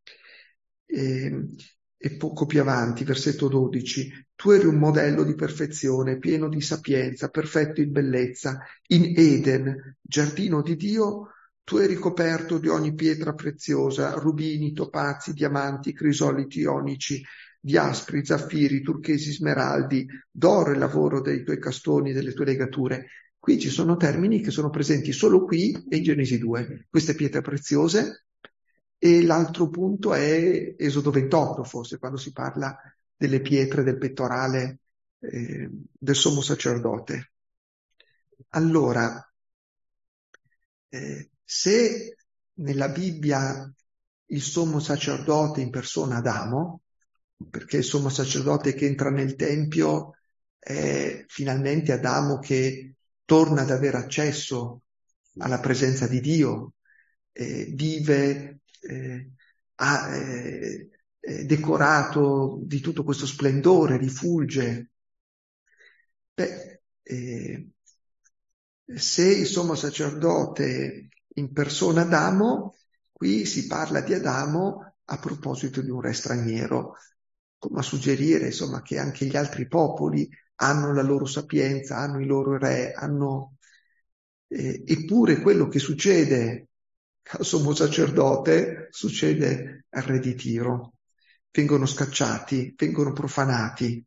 E poco più avanti, versetto 12, tu eri un modello di perfezione, pieno di sapienza, perfetto in bellezza. In Eden, giardino di Dio, tu eri coperto di ogni pietra preziosa, rubini, topazi, diamanti, crisoliti onici, diaspri, zaffiri, turchesi, smeraldi, d'oro il lavoro dei tuoi castoni, delle tue legature. Qui ci sono termini che sono presenti solo qui e in Genesi 2. Queste pietre preziose. E l'altro punto è Esodo 28, forse, quando si parla delle pietre del pettorale del sommo sacerdote. Allora, se nella Bibbia il sommo sacerdote in persona Adamo, perché il sommo sacerdote che entra nel Tempio è finalmente Adamo che torna ad avere accesso alla presenza di Dio, vive decorato di tutto questo splendore, rifulge. Se il sommo sacerdote in persona Adamo, qui si parla di Adamo a proposito di un re straniero, come a suggerire insomma che anche gli altri popoli hanno la loro sapienza, hanno i loro re, eppure quello che succede al sommo sacerdote succede al re di Tiro. Vengono scacciati, vengono profanati.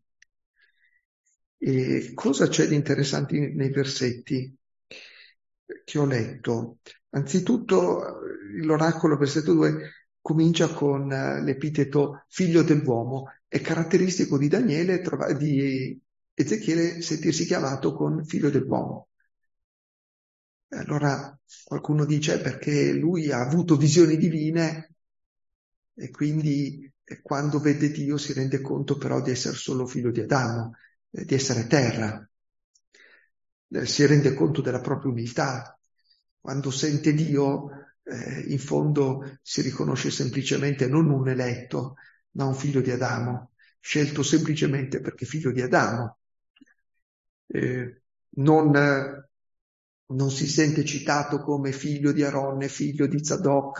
E cosa c'è di interessante nei versetti che ho letto? Anzitutto l'oracolo, versetto 2, comincia con l'epiteto figlio dell'uomo. È caratteristico di Daniele, di Ezechiele, sentirsi chiamato con figlio dell'uomo. Allora qualcuno dice perché lui ha avuto visioni divine e quindi quando vede Dio si rende conto però di essere solo figlio di Adamo, di essere terra. Si rende conto della propria umiltà. Quando sente Dio, in fondo si riconosce semplicemente non un eletto, ma un figlio di Adamo, scelto semplicemente perché figlio di Adamo. Non si sente citato come figlio di Aronne, figlio di Zadok,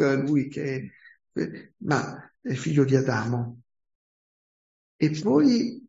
ma è figlio di Adamo. E poi,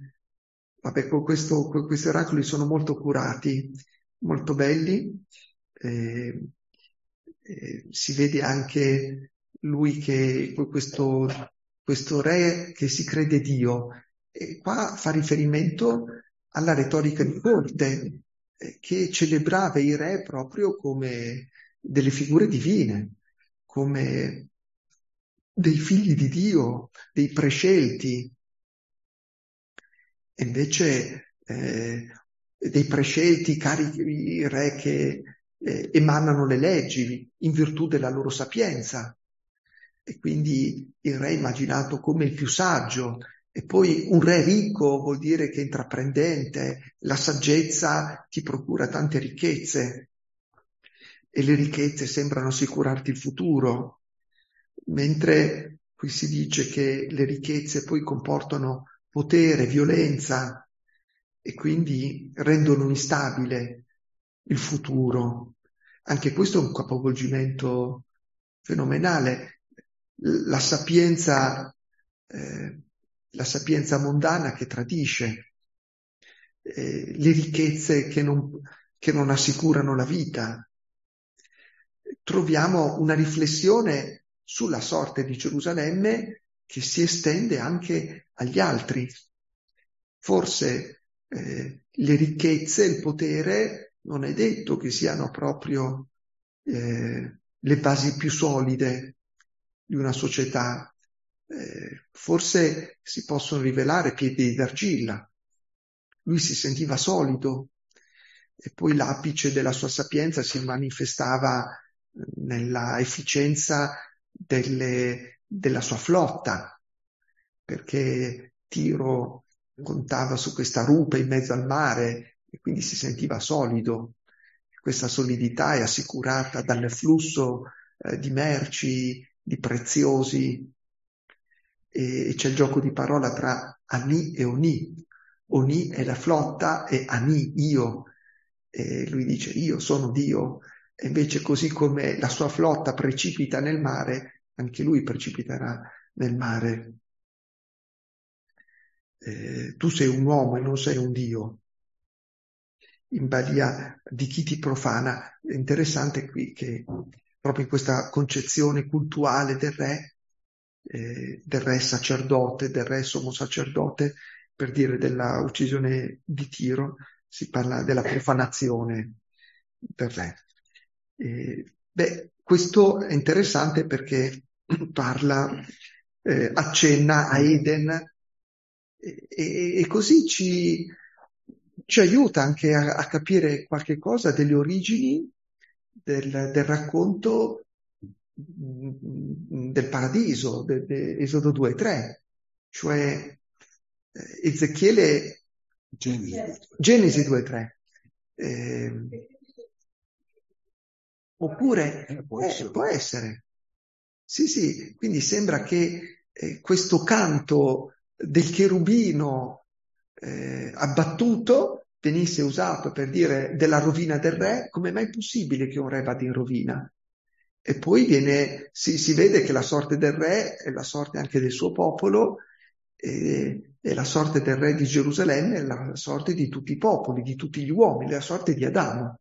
vabbè, questi oracoli sono molto curati, molto belli, Si vede anche lui che questo re che si crede Dio, e qua fa riferimento alla retorica di corte, che celebrava i re proprio come delle figure divine, come dei figli di Dio, dei prescelti, e invece dei prescelti carichi re che emanano le leggi in virtù della loro sapienza, e quindi il re è immaginato come il più saggio. E poi un re ricco vuol dire che è intraprendente, la saggezza ti procura tante ricchezze e le ricchezze sembrano assicurarti il futuro, mentre qui si dice che le ricchezze poi comportano potere, violenza e quindi rendono instabile il futuro. Anche questo è un capovolgimento fenomenale. La sapienza mondana che tradisce, le ricchezze che non assicurano la vita. Troviamo una riflessione sulla sorte di Gerusalemme che si estende anche agli altri. Forse le ricchezze, il potere, non è detto che siano proprio le basi più solide di una società. Forse si possono rivelare piedi d'argilla. Lui si sentiva solido e poi l'apice della sua sapienza si manifestava nella efficienza della sua flotta, perché Tiro contava su questa rupe in mezzo al mare e quindi si sentiva solido. Questa solidità è assicurata dal flusso di merci, di preziosi, e c'è il gioco di parola tra Ani e Oni. Oni è la flotta e Ani, io. E lui dice io sono Dio, e invece così come la sua flotta precipita nel mare, anche lui precipiterà nel mare. Tu sei un uomo e non sei un Dio. In balia di chi ti profana. È interessante qui che proprio in questa concezione cultuale del re sacerdote, del re sommo sacerdote, per dire della uccisione di Tiro, si parla della profanazione del re. Questo è interessante perché accenna a Eden e così ci aiuta anche a capire qualche cosa delle origini del racconto del paradiso, Esodo 2-3, cioè Ezechiele, Genesi 2-3. Oppure può essere. Sì, quindi sembra che questo canto del cherubino abbattuto venisse usato per dire della rovina del re. Come mai è possibile che un re vada in rovina? E poi si vede che la sorte del re è la sorte anche del suo popolo, e la sorte del re di Gerusalemme è la sorte di tutti i popoli, di tutti gli uomini, la sorte di Adamo.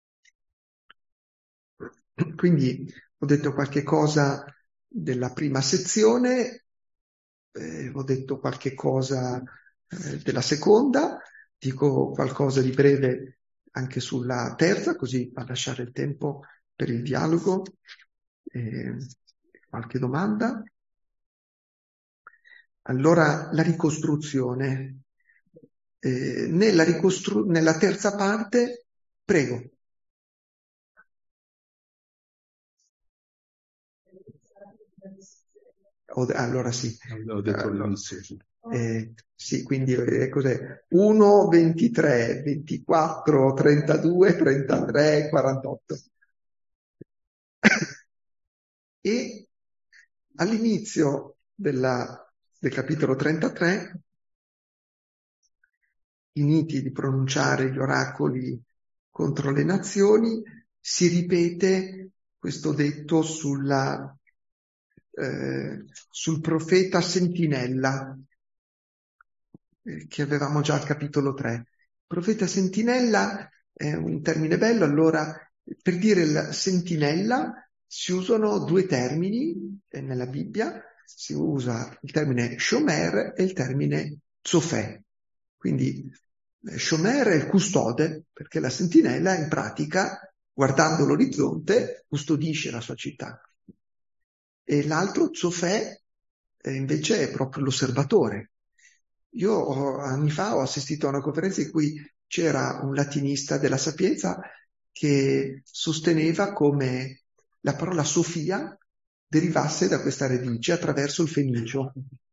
Quindi ho detto qualche cosa della prima sezione, ho detto qualche cosa della seconda, dico qualcosa di breve anche sulla terza, così a lasciare il tempo per il dialogo. Qualche domanda? Allora, la ricostruzione. Nella terza parte, prego. Allora sì. Ho detto all'inizio. Sì, quindi cos'è? 1, 23, 24, 32, 33, 48. E all'inizio del capitolo 33, finiti di pronunciare gli oracoli contro le nazioni, si ripete questo detto sul profeta sentinella, che avevamo già al capitolo 3. Profeta sentinella è un termine bello, allora Per dire la sentinella si usano due termini nella Bibbia, si usa il termine shomer e il termine zofè. Quindi shomer è il custode, perché la sentinella in pratica, guardando l'orizzonte, custodisce la sua città. E l'altro zofè invece è proprio l'osservatore. Io anni fa ho assistito a una conferenza in cui c'era un latinista della Sapienza che sosteneva come la parola Sofia derivasse da questa radice attraverso il fenicio.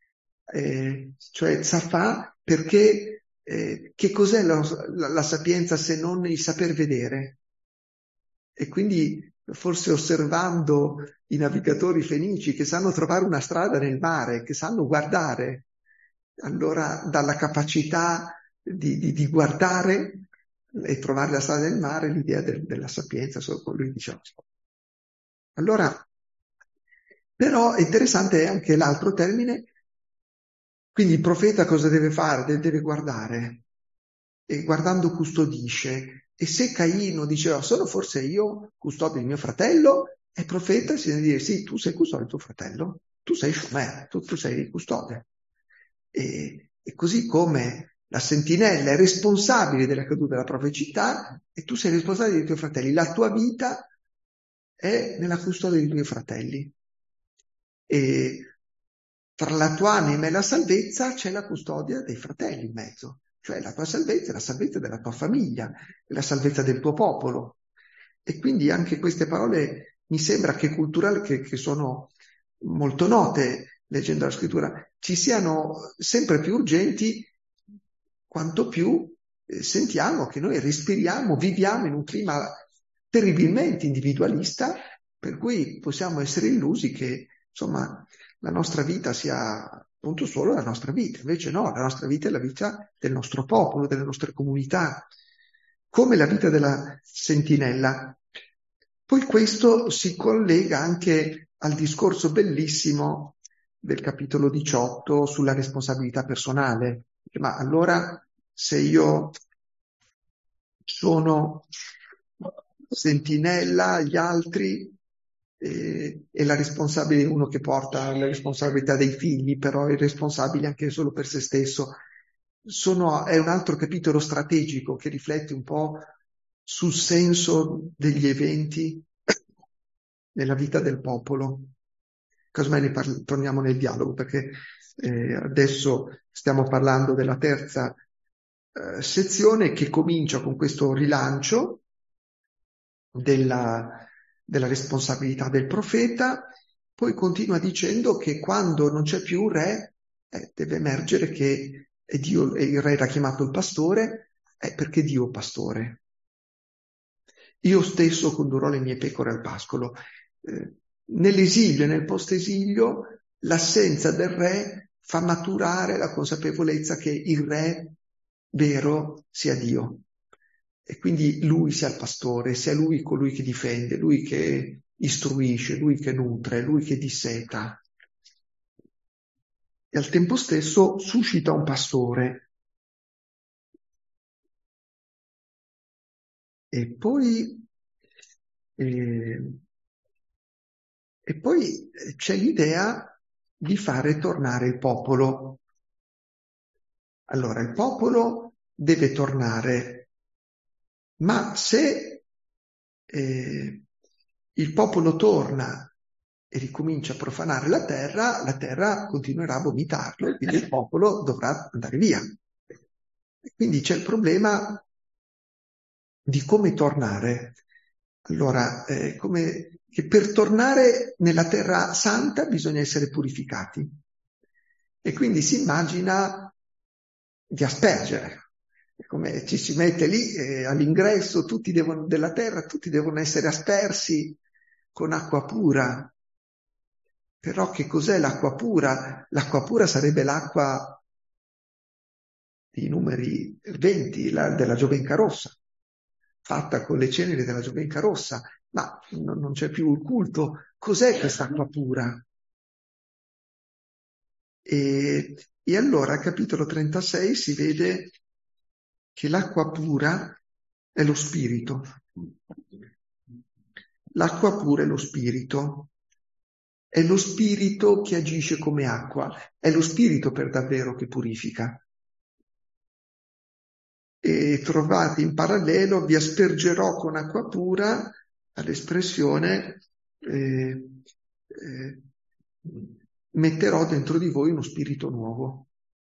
Cioè Safà, perché che cos'è la sapienza se non il saper vedere? E quindi forse osservando i navigatori fenici che sanno trovare una strada nel mare, che sanno guardare, allora dalla capacità di guardare e trovare la strada nel mare l'idea della sapienza, solo quello lui diceva. Allora, però è interessante anche l'altro termine, quindi il profeta cosa deve fare? Deve guardare, e guardando custodisce. E se Caino diceva, sono forse io custode il mio fratello, è profeta si deve dire, sì, tu sei custode del tuo fratello, tu sei Shomer, tu sei il custode. E così come la sentinella è responsabile della caduta della profecità, e tu sei responsabile dei tuoi fratelli. La tua vita è nella custodia dei tuoi fratelli. E tra la tua anima e la salvezza c'è la custodia dei fratelli in mezzo. Cioè la tua salvezza è la salvezza della tua famiglia, è la salvezza del tuo popolo. E quindi anche queste parole mi sembra che culturali, che sono molto note leggendo la scrittura, ci siano sempre più urgenti quanto più sentiamo che noi respiriamo, viviamo in un clima terribilmente individualista, per cui possiamo essere illusi che insomma la nostra vita sia appunto solo la nostra vita. Invece no, la nostra vita è la vita del nostro popolo, delle nostre comunità, come la vita della sentinella. Poi questo si collega anche al discorso bellissimo del capitolo 18 sulla responsabilità personale. Ma allora se io sono sentinella, gli altri, è la responsabile uno che porta la responsabilità dei figli, però è responsabile anche solo per se stesso. È un altro capitolo strategico che riflette un po' sul senso degli eventi nella vita del popolo. Casomai ne torniamo nel dialogo, perché adesso stiamo parlando della terza sezione che comincia con questo rilancio della responsabilità del profeta, poi continua dicendo che quando non c'è più un re, deve emergere che è Dio, e il re era chiamato il pastore, perché Dio è pastore. Io stesso condurrò le mie pecore al pascolo. Nell'esilio e nel post-esilio l'assenza del re fa maturare la consapevolezza che il re vero sia Dio. E quindi lui sia il pastore, sia lui colui che difende, lui che istruisce, lui che nutre, lui che disseta. E al tempo stesso suscita un pastore. E poi c'è l'idea di fare tornare il popolo. Allora, il popolo deve tornare, ma se il popolo torna e ricomincia a profanare la terra continuerà a vomitarlo e quindi il popolo dovrà andare via. E quindi c'è il problema di come tornare. Allora, che per tornare nella terra santa bisogna essere purificati. E quindi si immagina di aspergere. Come ci si mette lì all'ingresso della terra, tutti devono essere aspersi con acqua pura. Però che cos'è l'acqua pura? L'acqua pura sarebbe l'acqua dei numeri 20, della Giovenca Rossa, fatta con le ceneri della Giovenca Rossa, ma non c'è più il culto. Cos'è quest'acqua pura? E allora al capitolo 36 si vede che l'acqua pura è lo spirito. l'acqua pura è lo spirito. È lo spirito che agisce come acqua, è lo spirito per davvero che purifica. E trovate in parallelo, vi aspergerò con acqua pura, all'espressione metterò dentro di voi uno spirito nuovo.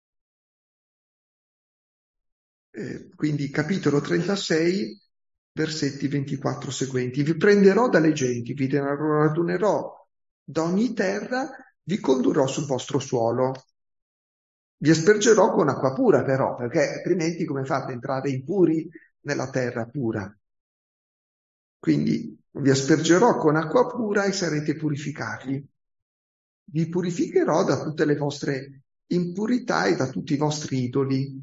Quindi capitolo 36, versetti 24 seguenti. Vi prenderò dalle genti, vi radunerò da ogni terra, vi condurrò sul vostro suolo. Vi aspergerò con acqua pura però, perché altrimenti come fate a entrare impuri nella terra pura? Quindi vi aspergerò con acqua pura e sarete purificati. Vi purificherò da tutte le vostre impurità e da tutti i vostri idoli.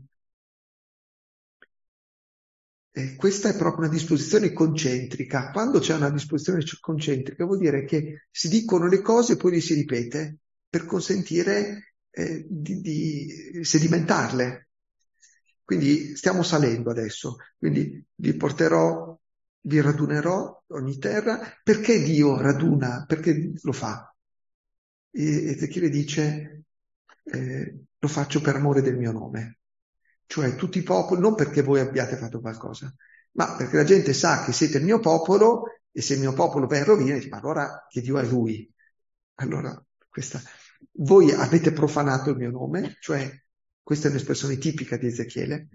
Questa è proprio una disposizione concentrica. Quando c'è una disposizione concentrica vuol dire che si dicono le cose e poi le si ripete per consentire di sedimentarle. Quindi stiamo salendo adesso. Quindi vi radunerò ogni terra. Perché Dio raduna? Perché lo fa? E Ezechiele dice, lo faccio per amore del mio nome. Cioè tutti i popoli, non perché voi abbiate fatto qualcosa, ma perché la gente sa che siete il mio popolo e se il mio popolo va in rovina, dice, ma allora che Dio è lui? Allora, voi avete profanato il mio nome, cioè questa è un'espressione tipica di Ezechiele,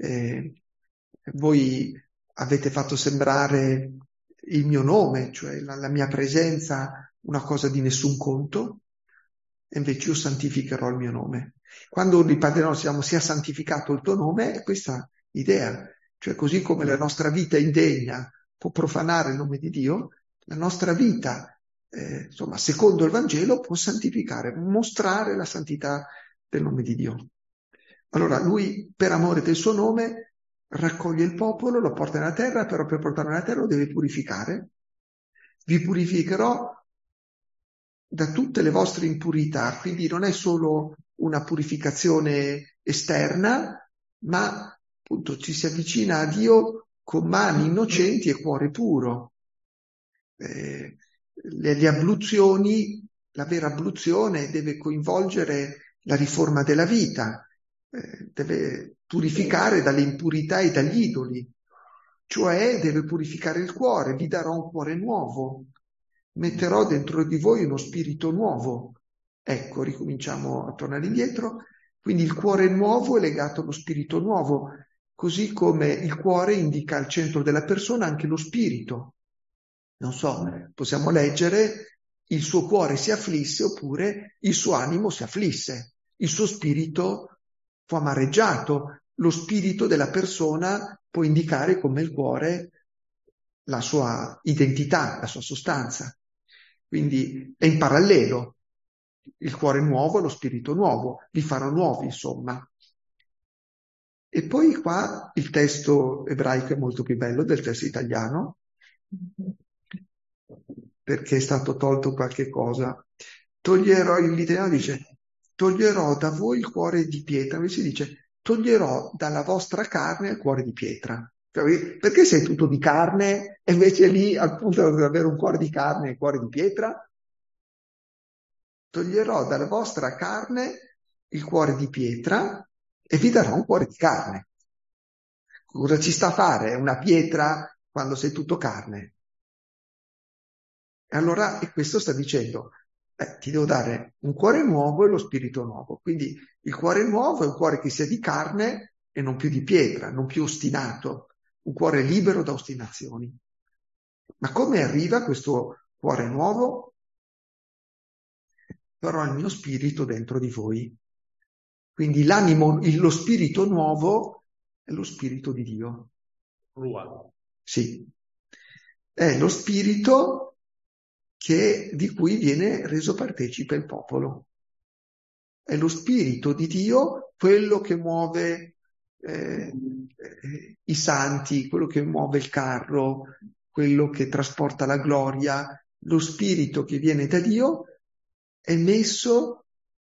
voi avete fatto sembrare il mio nome, cioè la mia presenza, una cosa di nessun conto, e invece io santificherò il mio nome. Quando il Padre nostro sia santificato il tuo nome, è questa idea, cioè così come la nostra vita indegna può profanare il nome di Dio, la nostra vita, insomma, secondo il Vangelo, può santificare, mostrare la santità del nome di Dio. Allora lui, per amore del suo nome, raccoglie il popolo, lo porta nella terra, però per portarlo nella terra lo deve purificare. Vi purificherò da tutte le vostre impurità, quindi non è solo una purificazione esterna, ma appunto ci si avvicina a Dio con mani innocenti e cuore puro. Le abluzioni, la vera abluzione deve coinvolgere la riforma della vita, deve purificare dalle impurità e dagli idoli, cioè deve purificare il cuore, vi darò un cuore nuovo, metterò dentro di voi uno spirito nuovo. Ecco, ricominciamo a tornare indietro. Quindi il cuore nuovo è legato allo spirito nuovo, così come il cuore indica al centro della persona anche lo spirito. Non so, possiamo leggere il suo cuore si afflisse oppure il suo animo si afflisse, il suo spirito fu amareggiato. Lo spirito della persona può indicare come il cuore la sua identità, la sua sostanza. Quindi è in parallelo il cuore nuovo e lo spirito nuovo, li farò nuovi, insomma. E poi qua il testo ebraico è molto più bello del testo italiano, perché è stato tolto qualche cosa. L'italiano dice, toglierò da voi il cuore di pietra, invece dice, toglierò dalla vostra carne il cuore di pietra. Perché sei tutto di carne e invece lì al punto di avere un cuore di carne e il cuore di pietra? Toglierò dalla vostra carne il cuore di pietra e vi darò un cuore di carne. Cosa ci sta a fare una pietra quando sei tutto carne? E allora e questo sta dicendo, ti devo dare un cuore nuovo e lo spirito nuovo. Quindi il cuore nuovo è un cuore che sia di carne e non più di pietra, non più ostinato, un cuore libero da ostinazioni. Ma come arriva questo cuore nuovo? Però il mio spirito dentro di voi. Quindi l'animo, lo spirito nuovo è lo spirito di Dio. Sì. È lo spirito di cui viene reso partecipe il popolo. È lo spirito di Dio quello che muove i santi, quello che muove il carro, quello che trasporta la gloria. Lo spirito che viene da Dio è messo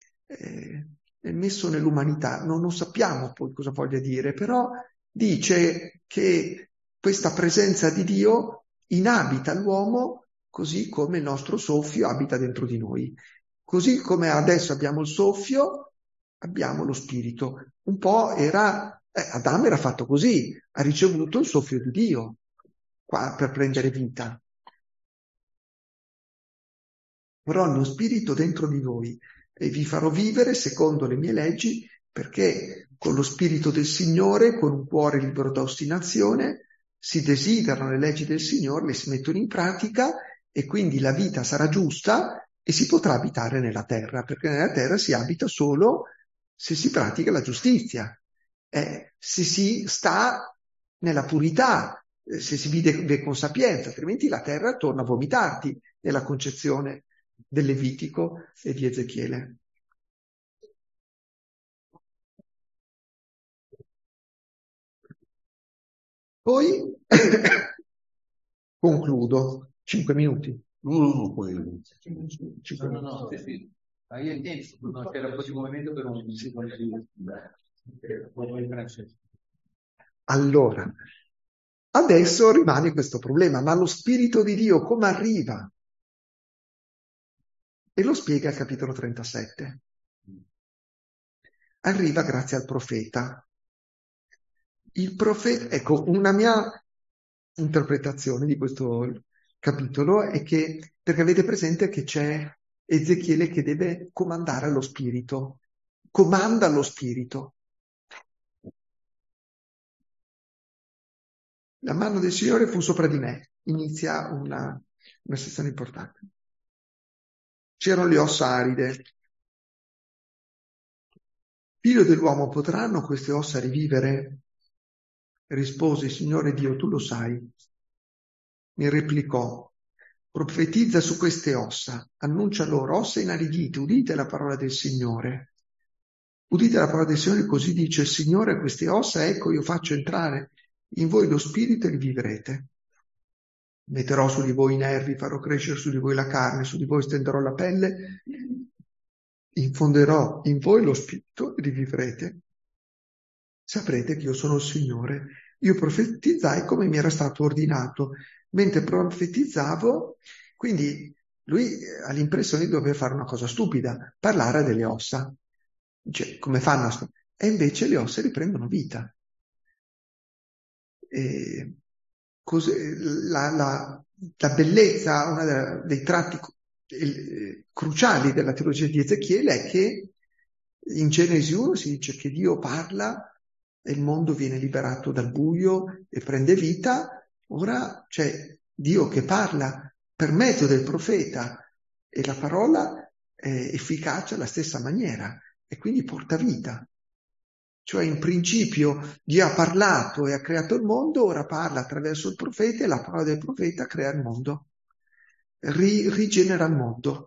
nell'umanità. Non sappiamo poi cosa voglia dire, però dice che questa presenza di Dio inabita l'uomo così come il nostro soffio abita dentro di noi. Così come adesso abbiamo il soffio, abbiamo lo spirito. Un po' Adamo era fatto così, ha ricevuto il soffio di Dio qua per prendere vita. Però lo spirito dentro di voi e vi farò vivere secondo le mie leggi, perché con lo spirito del Signore, con un cuore libero da ostinazione, si desiderano le leggi del Signore, le si mettono in pratica e quindi la vita sarà giusta e si potrà abitare nella terra, perché nella terra si abita solo se si pratica la giustizia, se si sta nella purità, se si vive con sapienza, altrimenti la terra torna a vomitarti nella concezione del Levitico e di Ezechiele. Poi concludo. 5 minuti. Poi. 5 minuti. No, sì. Io intendo, no, c'era un po' di movimento per un secondo di Allora, adesso rimane questo problema, ma lo Spirito di Dio come arriva? E lo spiega al capitolo 37. Arriva grazie al profeta. Il profeta, ecco, una mia interpretazione di questo capitolo è che, perché avete presente che c'è Ezechiele che deve comandare allo spirito, comanda allo spirito. La mano del Signore fu sopra di me, inizia una sezione importante. C'erano le ossa aride. Figlio dell'uomo, potranno queste ossa rivivere? Rispose, Signore Dio, tu lo sai. Mi replicò, profetizza su queste ossa, annuncia loro, ossa inaridite, udite la parola del Signore. Udite la parola del Signore, così dice il Signore a queste ossa, ecco io faccio entrare in voi lo spirito e li vivrete. Metterò su di voi i nervi, farò crescere su di voi la carne, su di voi stenderò la pelle, infonderò in voi lo spirito e li vivrete. Saprete che io sono il Signore. Io profetizzai come mi era stato ordinato. Mentre profetizzavo, quindi lui ha l'impressione di dover fare una cosa stupida, parlare delle ossa. Dice, come fanno? E invece le ossa riprendono vita. E la bellezza, uno dei tratti cruciali della teologia di Ezechiele è che in Genesi 1 si dice che Dio parla e il mondo viene liberato dal buio e prende vita. Ora c'è Dio che parla per mezzo del profeta e la parola è efficace alla stessa maniera e quindi porta vita. Cioè in principio Dio ha parlato e ha creato il mondo, ora parla attraverso il profeta e la parola del profeta crea il mondo, rigenera il mondo.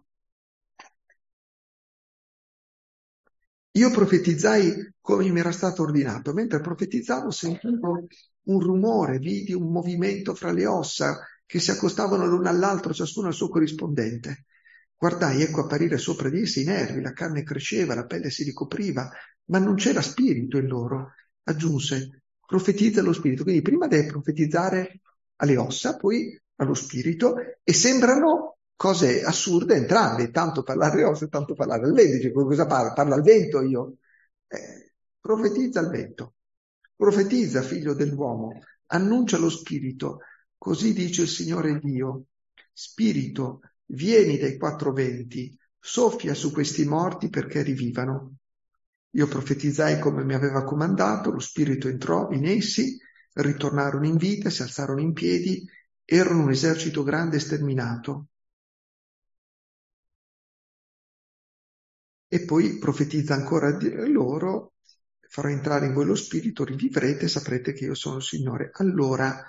Io profetizzai come mi era stato ordinato, mentre profetizzavo sentivo un rumore, vidi un movimento fra le ossa che si accostavano l'una all'altro, ciascuno al suo corrispondente. Guardai, ecco apparire sopra di essi i nervi, la carne cresceva, la pelle si ricopriva, ma non c'era spirito in loro. Aggiunse, profetizza lo spirito. Quindi prima deve profetizzare alle ossa, poi allo spirito, e sembrano cose assurde entrambe, tanto parlare alle ossa e tanto parlare al vento. Dice, cosa parla? Parla al vento io. Profetizza al vento. Profetizza, figlio dell'uomo, annuncia lo spirito. Così dice il Signore Dio. Spirito, vieni dai 4 venti, soffia su questi morti perché rivivano. Io profetizzai come mi aveva comandato, lo spirito entrò in essi, ritornarono in vita, si alzarono in piedi, erano un esercito grande e sterminato. E poi profetizza ancora loro, farò entrare in voi lo spirito, rivivrete, saprete che io sono il Signore. Allora,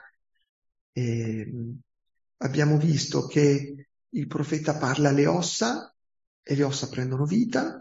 abbiamo visto che il profeta parla alle ossa e le ossa prendono vita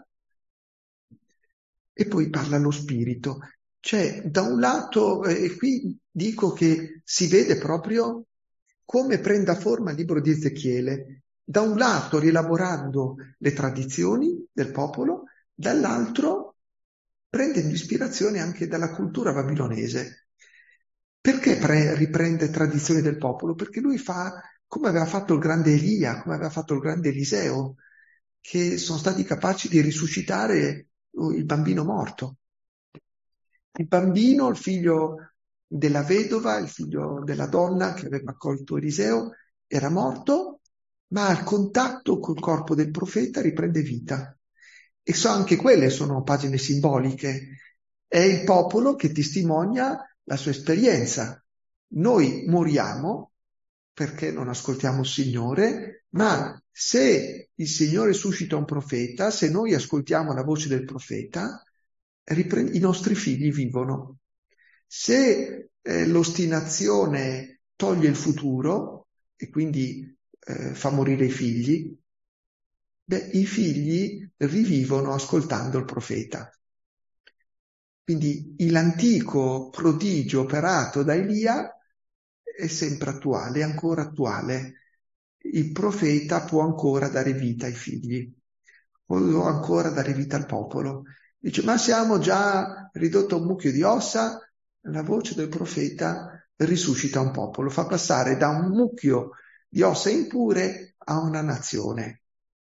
e poi parla allo spirito. Cioè, da un lato, e qui dico che si vede proprio come prenda forma il libro di Ezechiele, da un lato rielaborando le tradizioni del popolo, dall'altro prendendo ispirazione anche dalla cultura babilonese. Perché riprende tradizioni del popolo? Perché lui fa come aveva fatto il grande Elia, come aveva fatto il grande Eliseo, che sono stati capaci di risuscitare il bambino morto. Il bambino, il figlio della vedova, il figlio della donna che aveva accolto Eliseo, era morto, ma al contatto col corpo del profeta riprende vita. E anche quelle sono pagine simboliche. È il popolo che testimonia la sua esperienza. Noi moriamo perché non ascoltiamo il Signore, ma se il Signore suscita un profeta, se noi ascoltiamo la voce del profeta, i nostri figli vivono. Se l'ostinazione toglie il futuro e quindi fa morire i figli, i figli rivivono ascoltando il profeta. Quindi l'antico prodigio operato da Elia è sempre attuale, è ancora attuale. Il profeta può ancora dare vita ai figli, può ancora dare vita al popolo. Dice, ma siamo già ridotto a un mucchio di ossa, la voce del profeta risuscita un popolo, fa passare da un mucchio di ossa impure a una nazione.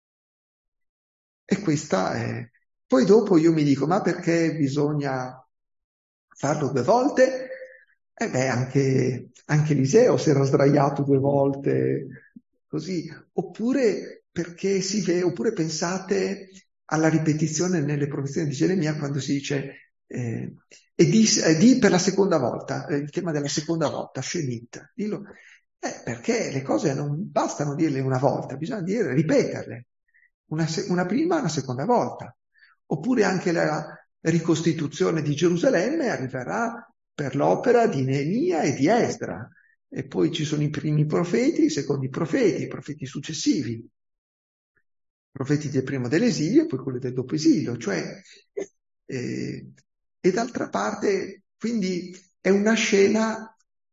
E questa è... Poi dopo io mi dico, ma perché bisogna farlo 2 volte? Anche Eliseo si era sdraiato 2 volte, così. Oppure perché oppure pensate alla ripetizione nelle profezie di Geremia quando si dice di per la seconda volta, il tema della seconda volta, Shemit, dillo. Perché le cose non bastano dirle una volta, bisogna ripeterle, una prima e una seconda volta. Oppure anche la ricostituzione di Gerusalemme arriverà per l'opera di Neemia e di Esdra. E poi ci sono i primi profeti, i secondi profeti, i profeti successivi, i profeti del primo dell'esilio e poi quelli del dopo esilio. Cioè, e d'altra parte, quindi è una scena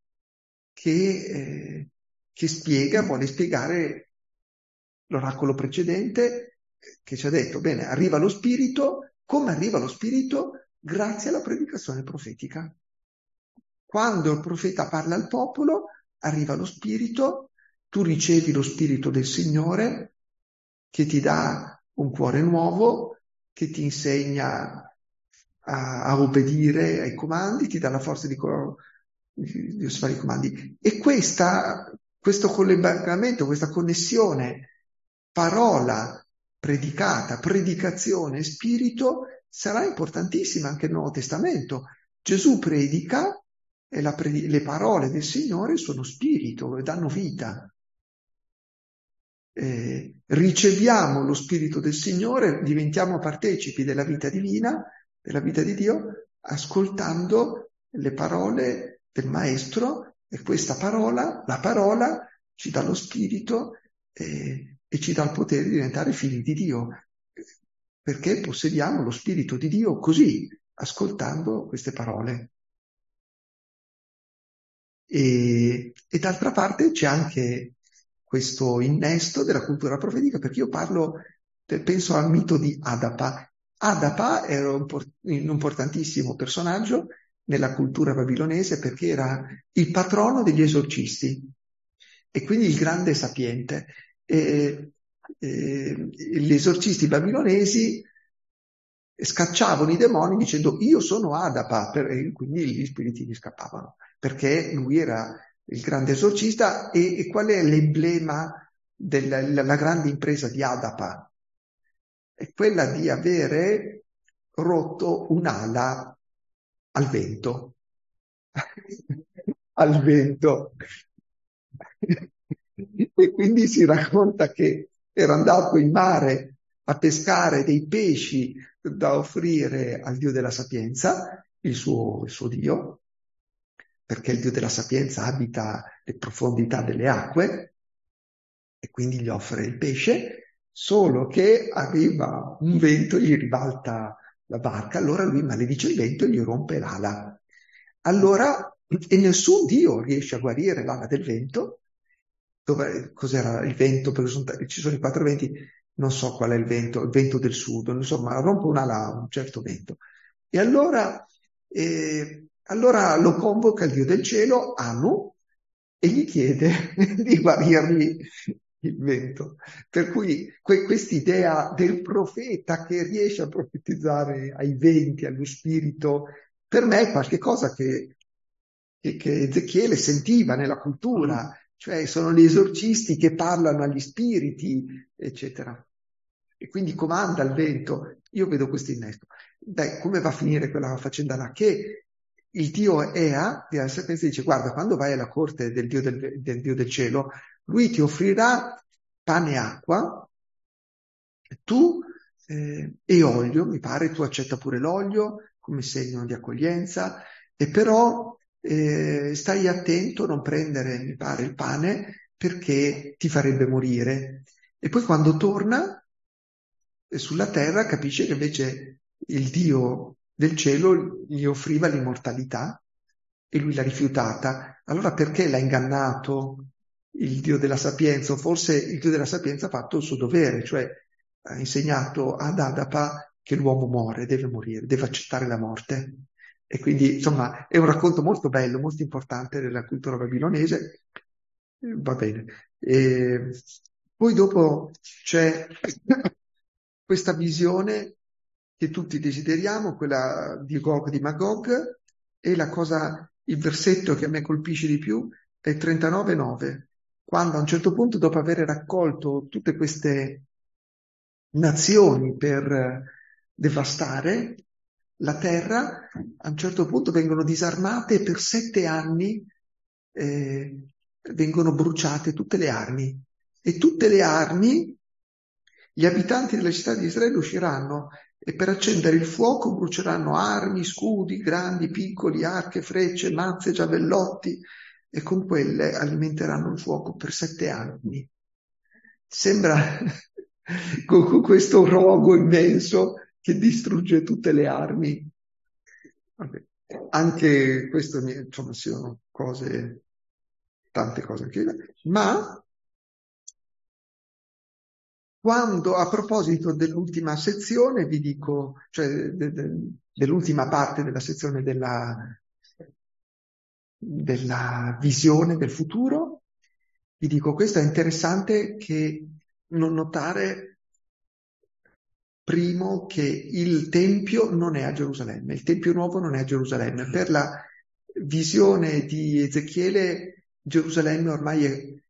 che vuole spiegare l'oracolo precedente che ci ha detto, bene, arriva lo Spirito, come arriva lo Spirito? Grazie alla predicazione profetica. Quando il profeta parla al popolo, arriva lo Spirito, tu ricevi lo Spirito del Signore che ti dà un cuore nuovo, che ti insegna a obbedire ai comandi, ti dà la forza di osservare i comandi. E questo collegamento, questa connessione parola predicata, predicazione, spirito, sarà importantissima anche nel Nuovo Testamento. Gesù predica e le parole del Signore sono spirito e danno vita. Riceviamo lo spirito del Signore, diventiamo partecipi della vita divina, della vita di Dio, ascoltando le parole del Maestro, e questa parola, la parola, ci dà lo spirito e ci dà il potere di diventare figli di Dio, perché possediamo lo spirito di Dio così, ascoltando queste parole. E d'altra parte c'è anche questo innesto della cultura profetica, perché io penso al mito di Adapa. Adapa era un importantissimo personaggio nella cultura babilonese perché era il patrono degli esorcisti e quindi il grande sapiente. Gli esorcisti babilonesi scacciavano i demoni dicendo io sono Adapa, e quindi gli spiriti gli scappavano, perché lui era il grande esorcista. E qual è l'emblema della grande impresa di Adapa? È quella di avere rotto un'ala al vento. Al vento. E quindi si racconta che era andato in mare a pescare dei pesci da offrire al Dio della sapienza, il suo Dio, perché il Dio della sapienza abita le profondità delle acque e quindi gli offre il pesce, solo che arriva un vento e gli ribalta la barca, allora lui maledice il vento e gli rompe l'ala. Allora, e nessun Dio riesce a guarire l'ala del vento. Cos'era il vento? Perché ci sono i 4 venti, non so qual è il vento del sud, insomma, rompe un'ala un certo vento. E allora lo convoca il Dio del cielo, Anu, e gli chiede di guarirgli il vento. Per cui quest'idea del profeta che riesce a profetizzare ai venti, allo spirito, per me è qualcosa che Ezechiele sentiva nella cultura, cioè sono gli esorcisti che parlano agli spiriti, eccetera. E quindi comanda il vento. Io vedo questo innesto. Dai, come va a finire quella faccenda là? Che il dio Ea, della sapienza, dice: guarda, quando vai alla corte del dio del cielo, lui ti offrirà pane e acqua, tu e olio, mi pare, tu accetta pure l'olio come segno di accoglienza, e però stai attento a non prendere, mi pare, il pane perché ti farebbe morire. E poi quando torna sulla terra capisce che invece il Dio del cielo gli offriva l'immortalità e lui l'ha rifiutata. Allora perché l'ha ingannato il Dio della sapienza? O forse il Dio della sapienza ha fatto il suo dovere, cioè ha insegnato ad Adapa che l'uomo muore, deve morire, deve accettare la morte. E quindi, insomma, è un racconto molto bello, molto importante della cultura babilonese. Va bene. E poi dopo c'è questa visione che tutti desideriamo, quella di Gog di Magog, e il versetto che a me colpisce di più è 39,9, quando a un certo punto, dopo aver raccolto tutte queste nazioni per devastare la terra, a un certo punto vengono disarmate e per 7 anni vengono bruciate tutte le armi. E tutte le armi, gli abitanti della città di Israele usciranno e per accendere il fuoco bruceranno armi, scudi, grandi, piccoli, arche, frecce, mazze, giavellotti, e con quelle alimenteranno il fuoco per 7 anni. Sembra con questo rogo immenso che distrugge tutte le armi. Vabbè. Anche questo, insomma, sono cose, tante cose anche, ma quando, a proposito dell'ultima sezione, vi dico, cioè dell'ultima parte della sezione della visione del futuro, vi dico, questo è interessante che non notare, primo, che il Tempio non è a Gerusalemme, il Tempio nuovo non è a Gerusalemme. Per la visione di Ezechiele, Gerusalemme ormai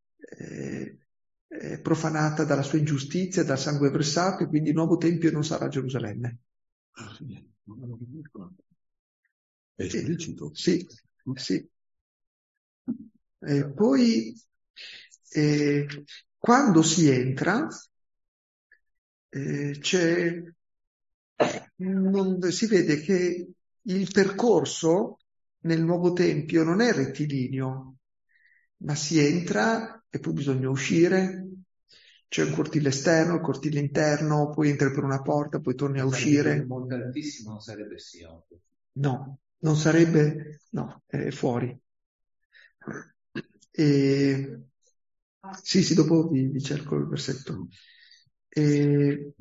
è profanata dalla sua ingiustizia, dal sangue versato, e quindi il nuovo Tempio non sarà a Gerusalemme. È esplicito? Sì, sì. Poi, quando si entra, si vede che il percorso nel nuovo tempio non è rettilineo, ma si entra e poi bisogna uscire. C'è un cortile esterno, il cortile interno, poi entri per una porta, poi torni a uscire. Monte Altissimo non sarebbe Sion. No, non sarebbe, no, è fuori. Sì, dopo vi cerco il versetto. E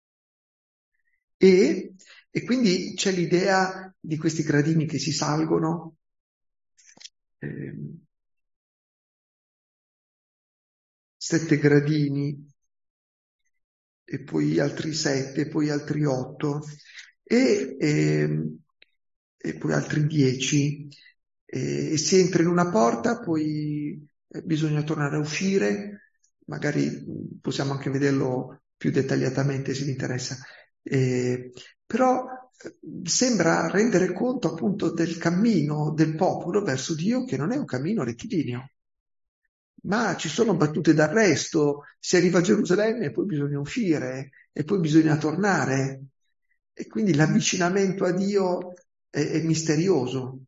quindi c'è l'idea di questi gradini che si salgono, 7 gradini, e poi altri 7, poi altri 8, e poi altri 10. E si entra in una porta, poi bisogna tornare a uscire, magari possiamo anche vederlo più dettagliatamente se vi interessa. Però sembra rendere conto appunto del cammino del popolo verso Dio, che non è un cammino rettilineo, ma ci sono battute d'arresto, si arriva a Gerusalemme e poi bisogna uscire, e poi bisogna tornare, e quindi l'avvicinamento a Dio è misterioso.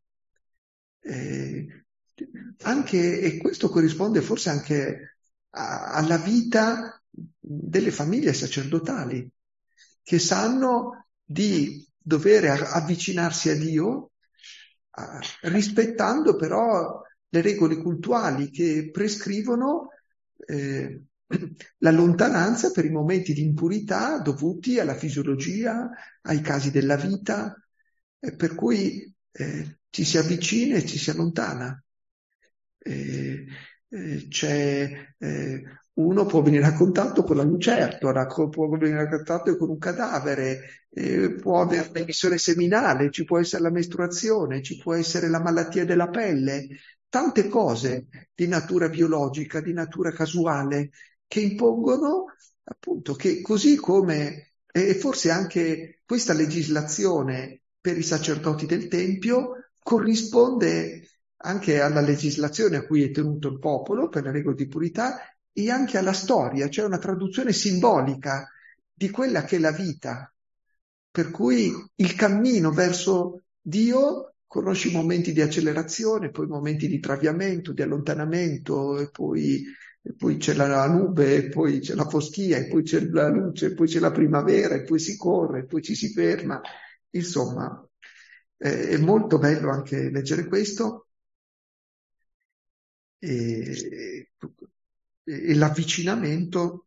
E questo corrisponde forse anche alla vita delle famiglie sacerdotali, che sanno di dover avvicinarsi a Dio, rispettando però le regole cultuali che prescrivono la lontananza per i momenti di impurità dovuti alla fisiologia, ai casi della vita, per cui ci si avvicina e ci si allontana. Uno può venire a contatto con la lucertola, può venire a contatto con un cadavere, può avere un'emissione seminale, ci può essere la mestruazione, ci può essere la malattia della pelle, tante cose di natura biologica, di natura casuale, che impongono appunto che così come, e forse anche questa legislazione per i sacerdoti del Tempio corrisponde anche alla legislazione a cui è tenuto il popolo per le regole di purità e anche alla storia, cioè una traduzione simbolica di quella che è la vita. Per cui il cammino verso Dio conosci momenti di accelerazione, poi momenti di traviamento, di allontanamento, e poi c'è la nube, e poi c'è la foschia, e poi c'è la luce, e poi c'è la primavera, e poi si corre, e poi ci si ferma. Insomma, è molto bello anche leggere questo e l'avvicinamento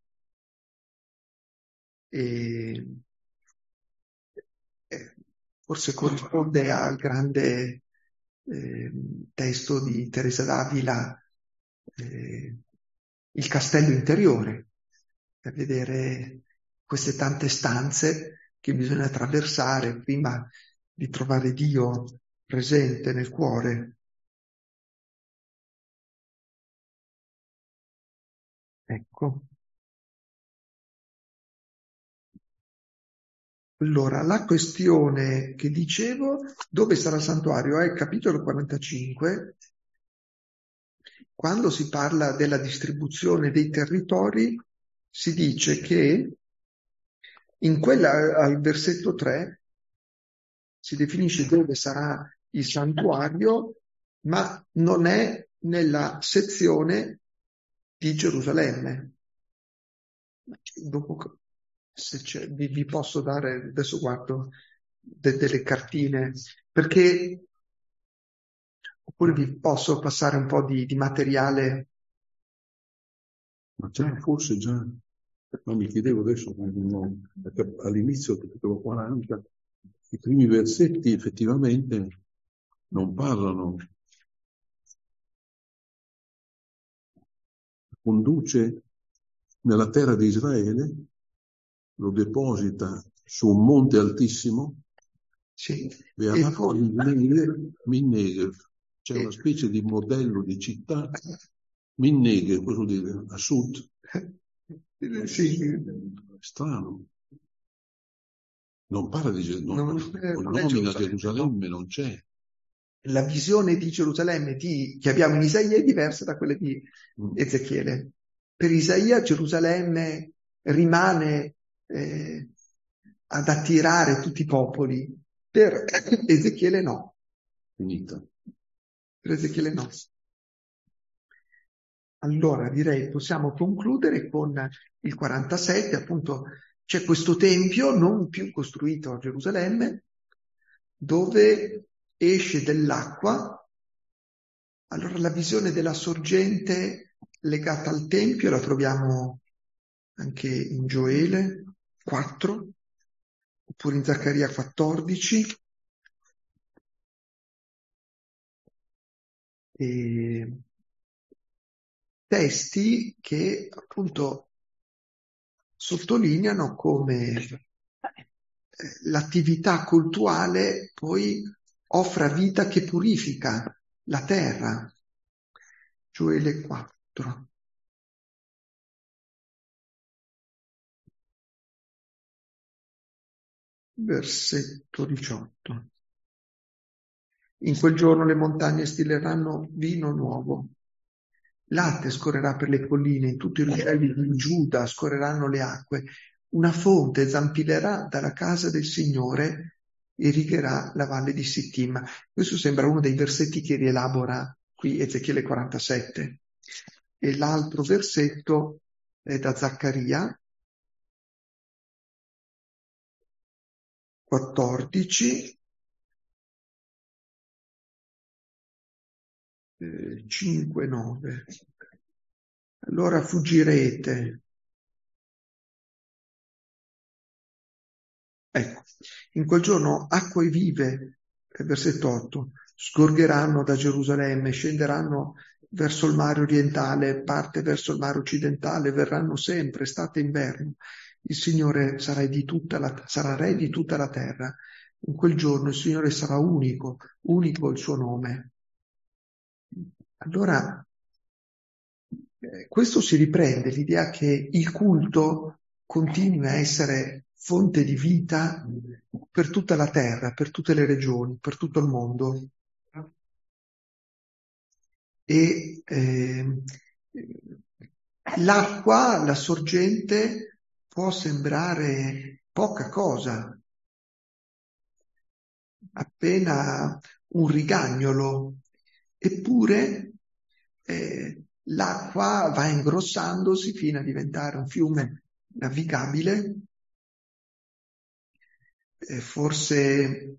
forse corrisponde al grande testo di Teresa d'Avila, Il castello interiore, per vedere queste tante stanze che bisogna attraversare prima di trovare Dio presente nel cuore. Ecco. Allora, la questione che dicevo, dove sarà il santuario? È il capitolo 45, quando si parla della distribuzione dei territori, si dice che al versetto 3 si definisce dove sarà il santuario, ma non è nella sezione di Gerusalemme. Dopo, se vi posso dare, adesso guardo delle cartine, perché oppure vi posso passare un po' di materiale. Ma già, forse già, ma mi chiedevo adesso, perché all'inizio del capitolo 40, i primi versetti effettivamente non parlano. Conduce nella terra di Israele, lo deposita su un monte altissimo, Sì. Min-Negev, c'è una specie di modello di città, Min-Negev, cosa vuol dire? A sud. Sì. Strano. Non parla di Gerusalemme, non nomina Gerusalemme, non c'è. La visione di Gerusalemme che abbiamo in Isaia è diversa da quella di Ezechiele. Per Isaia Gerusalemme rimane ad attirare tutti i popoli, per Ezechiele no. Finita. Per Ezechiele no. Allora direi possiamo concludere con il 47, appunto c'è questo tempio non più costruito a Gerusalemme, dove esce dell'acqua. Allora la visione della sorgente legata al Tempio la troviamo anche in Gioele 4, oppure in Zaccaria 14. E testi che appunto sottolineano come l'attività cultuale poi offra vita che purifica la terra. Gioele 4. Versetto 18. In quel giorno le montagne stilleranno vino nuovo. Latte scorrerà per le colline, in tutti i ruggelli di Giuda scorreranno le acque. Una fonte zampillerà dalla casa del Signore e irrigherà la valle di Sittim. Questo sembra uno dei versetti che rielabora qui Ezechiele 47. E l'altro versetto è da Zaccaria 14, 5, 9. Allora fuggirete. Ecco, in quel giorno acque vive, versetto 8, sgorgeranno da Gerusalemme, scenderanno verso il mare orientale, parte verso il mare occidentale, verranno sempre, estate e inverno. Il Signore sarà re di tutta la terra. In quel giorno il Signore sarà unico, unico il suo nome. Allora, questo si riprende, l'idea che il culto continui a essere fonte di vita per tutta la terra, per tutte le regioni, per tutto il mondo. E l'acqua, la sorgente, può sembrare poca cosa, appena un rigagnolo, eppure l'acqua va ingrossandosi fino a diventare un fiume navigabile, forse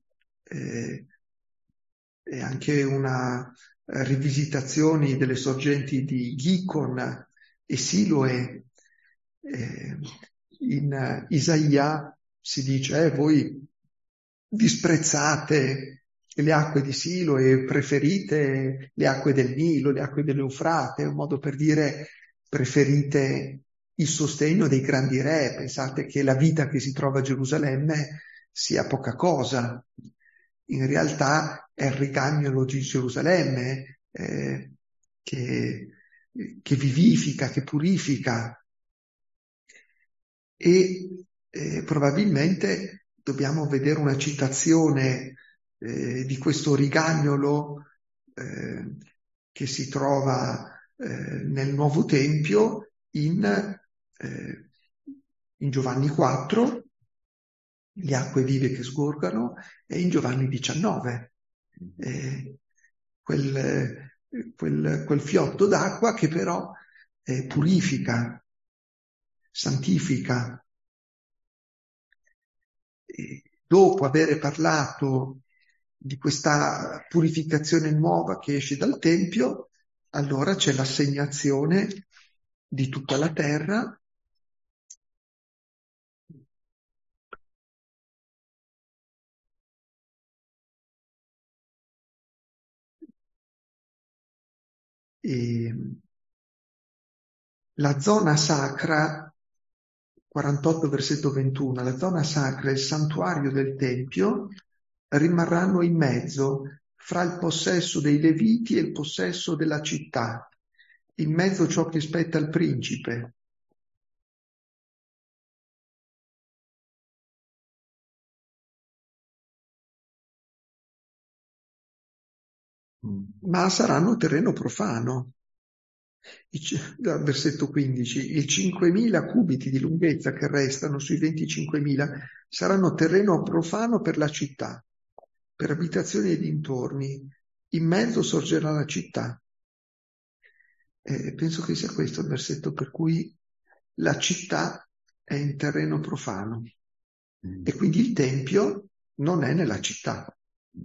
è anche una rivisitazione delle sorgenti di Gihon e Siloe. In Isaia si dice, voi disprezzate le acque di Siloe e preferite le acque del Nilo, le acque dell'Eufrate, è un modo per dire preferite il sostegno dei grandi re, pensate che la vita che si trova a Gerusalemme sia poca cosa. In realtà è il rigagnolo di Gerusalemme che vivifica, che purifica. E probabilmente dobbiamo vedere una citazione di questo rigagnolo che si trova nel Nuovo Tempio in Giovanni 4, le acque vive che sgorgano, e in Giovanni 19, quel fiotto d'acqua che però purifica, santifica. E dopo aver parlato di questa purificazione nuova che esce dal Tempio, allora c'è l'assegnazione di tutta la terra e la zona sacra, 48 versetto 21, la zona sacra e il santuario del Tempio rimarranno in mezzo fra il possesso dei Leviti e il possesso della città, in mezzo ciò che spetta al principe. Ma saranno terreno profano. Versetto 15, i 5.000 cubiti di lunghezza che restano sui 25.000 saranno terreno profano per la città, per abitazioni e dintorni. In mezzo sorgerà la città. Penso che sia questo il versetto per cui la città è in terreno profano e quindi il Tempio non è nella città.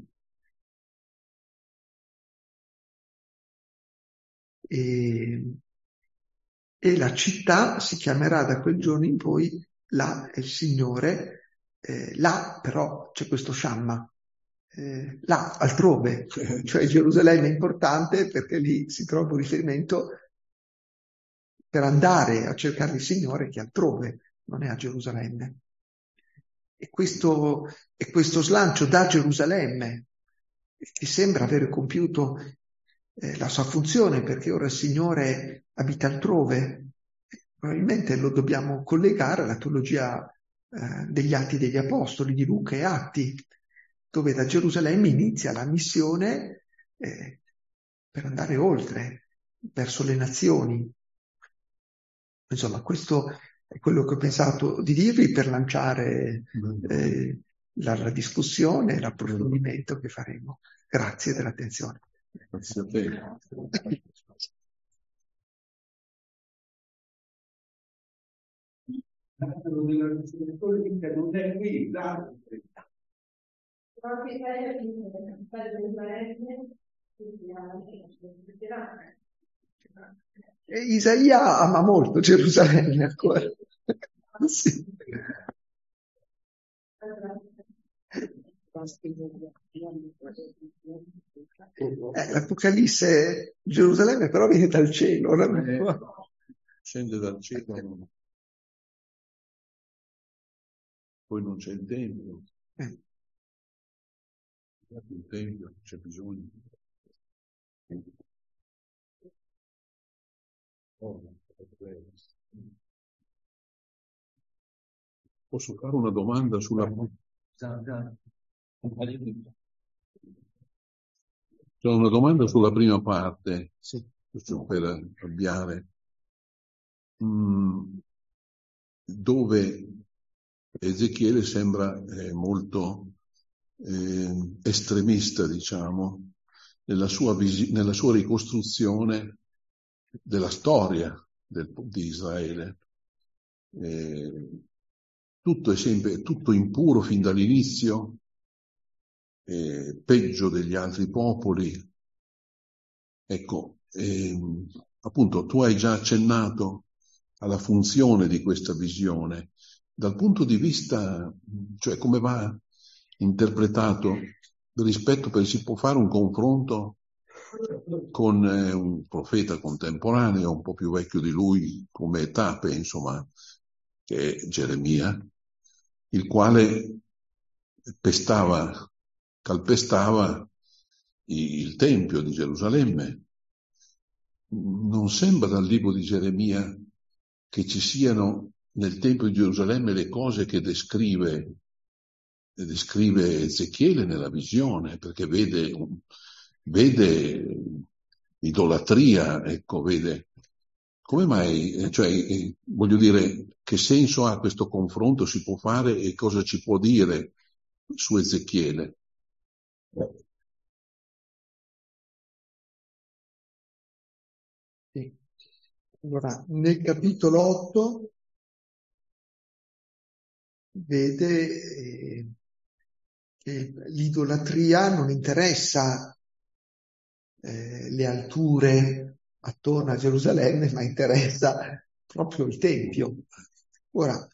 E la città si chiamerà da quel giorno in poi, là è il Signore, là però c'è questo Shamma, là altrove, cioè Gerusalemme è importante perché lì si trova un riferimento per andare a cercare il Signore che è altrove, non è a Gerusalemme. E questo slancio da Gerusalemme, che sembra aver compiuto la sua funzione, perché ora il Signore abita altrove, probabilmente lo dobbiamo collegare alla teologia degli Atti degli Apostoli, di Luca e Atti, dove da Gerusalemme inizia la missione per andare oltre, verso le nazioni. Insomma, questo è quello che ho pensato di dirvi per lanciare la discussione, l'approfondimento che faremo. Grazie dell'attenzione. Grazie a te. E Isaia ama molto Gerusalemme ancora. Sì. L'Apocalisse, Gerusalemme però viene dal cielo, scende dal cielo, poi non c'è il tempio. Il tempio c'è bisogno. Posso fare una domanda sulla... C'è una domanda sulla prima parte, sì. Per avviare, dove Ezechiele sembra molto estremista, diciamo, nella sua ricostruzione della storia di Israele. Tutto è sempre tutto impuro fin dall'inizio, peggio degli altri popoli. Ecco, appunto, tu hai già accennato alla funzione di questa visione. Dal punto di vista, cioè come va interpretato rispetto, perché si può fare un confronto con un profeta contemporaneo, un po' più vecchio di lui come età, penso, ma che è Geremia, il quale calpestava il Tempio di Gerusalemme. Non sembra dal libro di Geremia che ci siano nel Tempio di Gerusalemme le cose che descrive Ezechiele nella visione, perché vede idolatria, ecco, vede. Come mai, cioè, voglio dire, che senso ha questo confronto, si può fare e cosa ci può dire su Ezechiele? Sì. Allora, nel capitolo 8 vede che l'idolatria non interessa le alture attorno a Gerusalemme, ma interessa proprio il Tempio. Ora,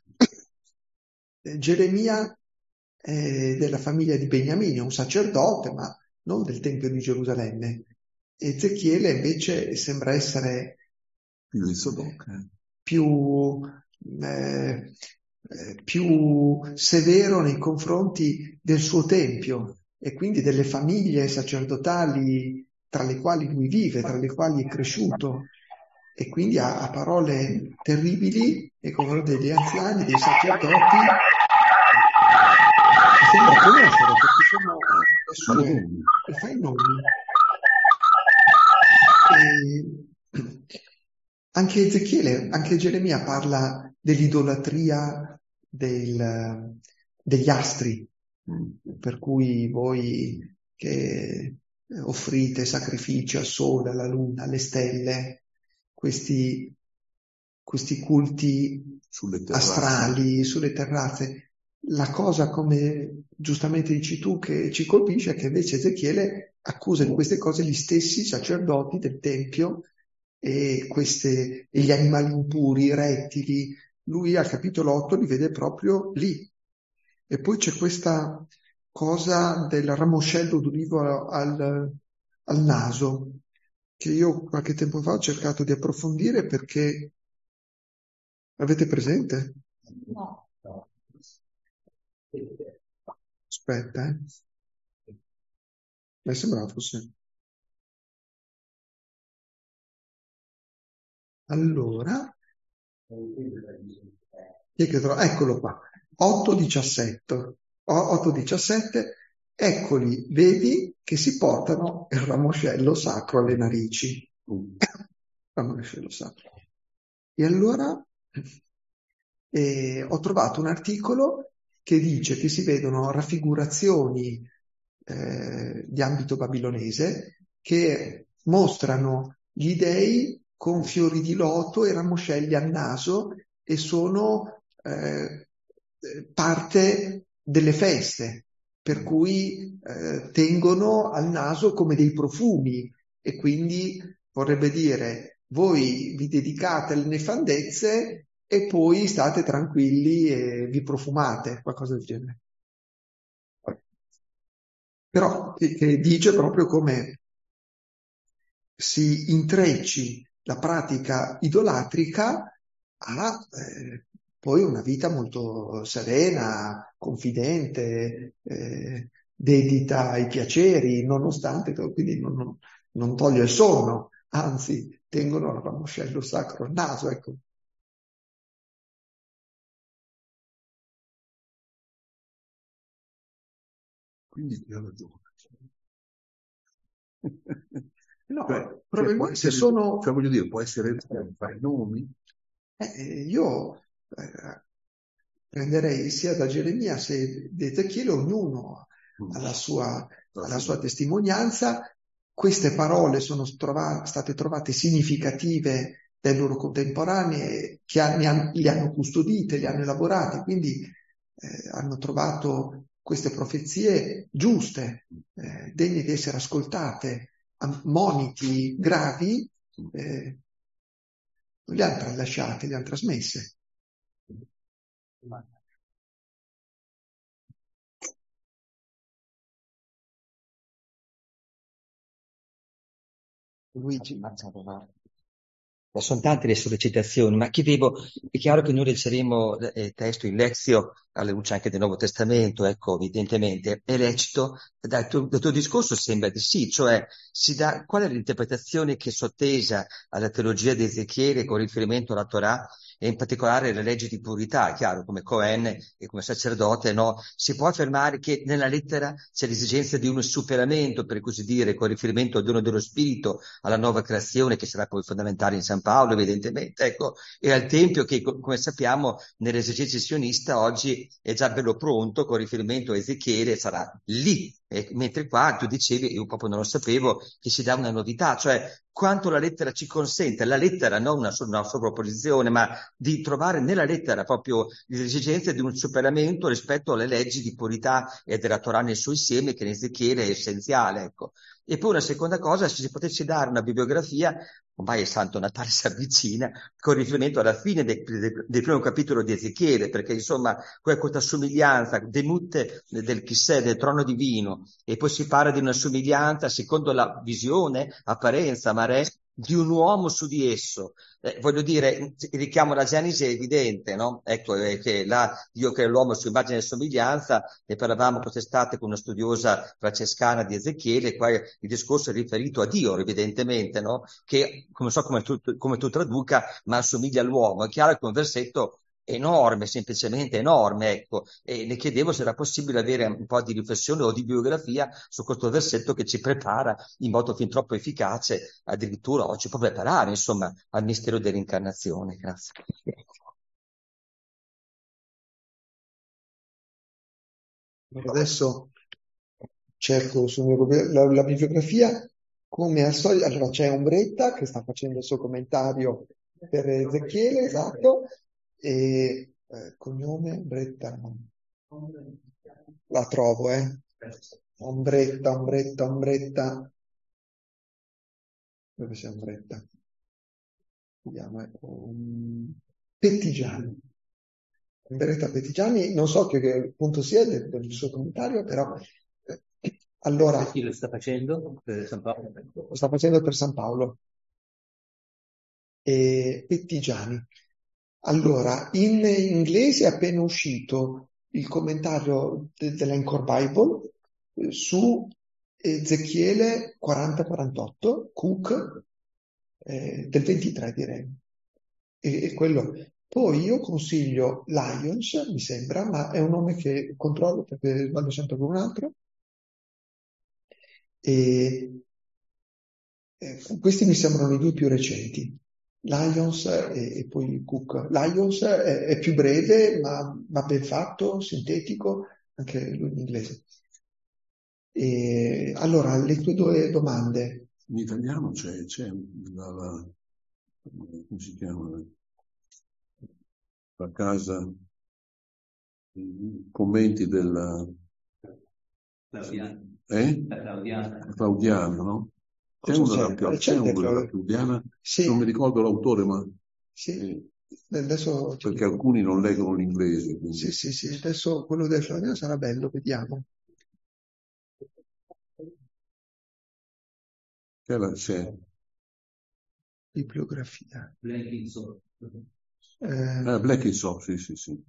Geremia è della famiglia di Beniamino, è un sacerdote, ma non del Tempio di Gerusalemme. Ezechiele invece sembra essere più severo nei confronti del suo Tempio e quindi delle famiglie sacerdotali tra le quali lui vive, tra le quali è cresciuto, e quindi ha parole terribili nei confronti degli anziani, dei sacerdoti, che sembra conoscere perché sono le sue, e fa i nomi. Anche Ezechiele, anche Geremia parla dell'idolatria degli astri, per cui voi che offrite sacrifici al sole, alla luna, alle stelle, questi culti astrali sulle terrazze. La cosa, come giustamente dici tu, che ci colpisce è che invece Ezechiele accusa di queste cose gli stessi sacerdoti del Tempio e gli animali impuri, i rettili. Lui al capitolo 8 li vede proprio lì. E poi c'è questa cosa del ramoscello d'ulivo al naso, che io qualche tempo fa ho cercato di approfondire perché... Avete presente? No. Aspetta, mi sembrava fosse... Allora, eccolo qua, 8:17, eccoli, vedi che si portano il ramoscello sacro alle narici. Ramoscello sacro. E allora ho trovato un articolo che dice che si vedono raffigurazioni di ambito babilonese che mostrano gli dei con fiori di loto e ramoscelli al naso e sono parte delle feste, per cui tengono al naso come dei profumi e quindi vorrebbe dire voi vi dedicate alle nefandezze e poi state tranquilli e vi profumate, qualcosa del genere. però che dice proprio come si intrecci la pratica idolatrica a poi una vita molto serena, confidente, dedita ai piaceri, nonostante, quindi non toglie il sonno, anzi tengono il ramoscello sacro al naso, ecco. Quindi ti ha ragione. No, Cioè, probabilmente cioè, sono... cioè, voglio dire, può essere fare nomi? Io prenderei sia da Geremia sia da Ezechiele, ognuno ha la sua testimonianza. Queste parole sono state trovate significative dai loro contemporanei che li hanno custodite, li hanno elaborate, quindi hanno trovato queste profezie giuste, degne di essere ascoltate, moniti gravi, non li hanno tralasciate, li hanno trasmesse. Luigi, sono tante le sollecitazioni, ma chiedevo, è chiaro che noi leggeremo il testo in lezio alla luce anche del Nuovo Testamento, ecco, evidentemente, è lecito, dal tuo discorso sembra di sì, cioè qual è l'interpretazione che è sottesa alla teologia di Ezechiele con riferimento alla Torah e in particolare alle leggi di purità, chiaro, come Cohen e come sacerdote, no? Si può affermare che nella lettera c'è l'esigenza di un superamento, per così dire, con riferimento al dono dello Spirito, alla nuova creazione che sarà poi fondamentale in San Paolo, evidentemente, ecco, e al Tempio che, come sappiamo, nell'esercizio sionista oggi è già bello pronto con riferimento a Ezechiele, sarà lì. Mentre qua tu dicevi, io proprio non lo sapevo, che si dà una novità, cioè quanto la lettera ci consente, la lettera non una sovrapposizione, ma di trovare nella lettera proprio l'esigenza di un superamento rispetto alle leggi di purità e della Torah nel suo insieme, che in Ezechiele è essenziale, ecco. E poi una seconda cosa, se si potesse dare una bibliografia, ormai il Santo Natale si avvicina, con riferimento alla fine del primo capitolo di Ezechiele, perché insomma questa somiglianza demute del chissè, del trono divino, e poi si parla di una somiglianza secondo la visione, apparenza, mare, di un uomo su di esso. Voglio dire, il richiamo alla Genesi è evidente, no? Ecco, che Dio crea l'uomo a sua immagine e somiglianza, ne parlavamo quest'estate con una studiosa francescana di Ezechiele, qua il discorso è riferito a Dio, evidentemente, no? Che, non so come tu traduca, ma assomiglia all'uomo. È chiaro che è un versetto enorme, semplicemente enorme, ecco, e le chiedevo se era possibile avere un po' di riflessione o di biografia su questo versetto che ci prepara in modo fin troppo efficace, addirittura o ci può preparare, insomma, al mistero dell'incarnazione. Grazie. Adesso cerco la bibliografia, come al solito. Allora c'è Ombretta che sta facendo il suo commentario per Ezechiele, esatto, e cognome Ombretta, la trovo, Ombretta, dove c'è Ombretta? Vediamo, Pettigiani. Ombretta Pettigiani, non so che punto sia del suo commentario, però allora Chi lo sta facendo? Per San Paolo? lo sta facendo per San Paolo. Pettigiani. Allora, in inglese è appena uscito il commentario dell'Anchor Bible su Ezechiele 40-48, Cook, del 23 direi. E quello. Poi io consiglio Lyons, mi sembra, ma è un nome che controllo perché vado sempre con un altro. Questi mi sembrano i due più recenti. Lyons e poi Cook. Lyons è più breve, ma ben fatto, sintetico, anche lui in inglese. Allora, le tue due domande. In italiano c'è come si chiama? La casa, i commenti della... Claudiano, no? C'è uno della Claudiana, sì. Non mi ricordo l'autore, ma... Sì. Adesso perché alcuni non leggono l'inglese. Quindi... Sì, adesso quello del Claudiano sarà bello, vediamo. C'è bibliografia. Blenkinsop. Blenkinsop, sì.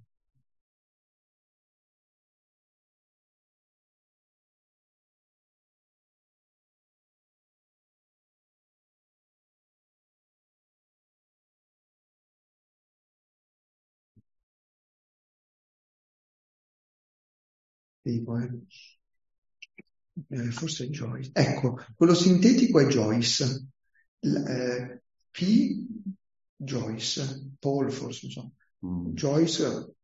Forse Joyce. Ecco, quello sintetico è Joyce. P. Joyce. Paul forse, insomma. Joyce,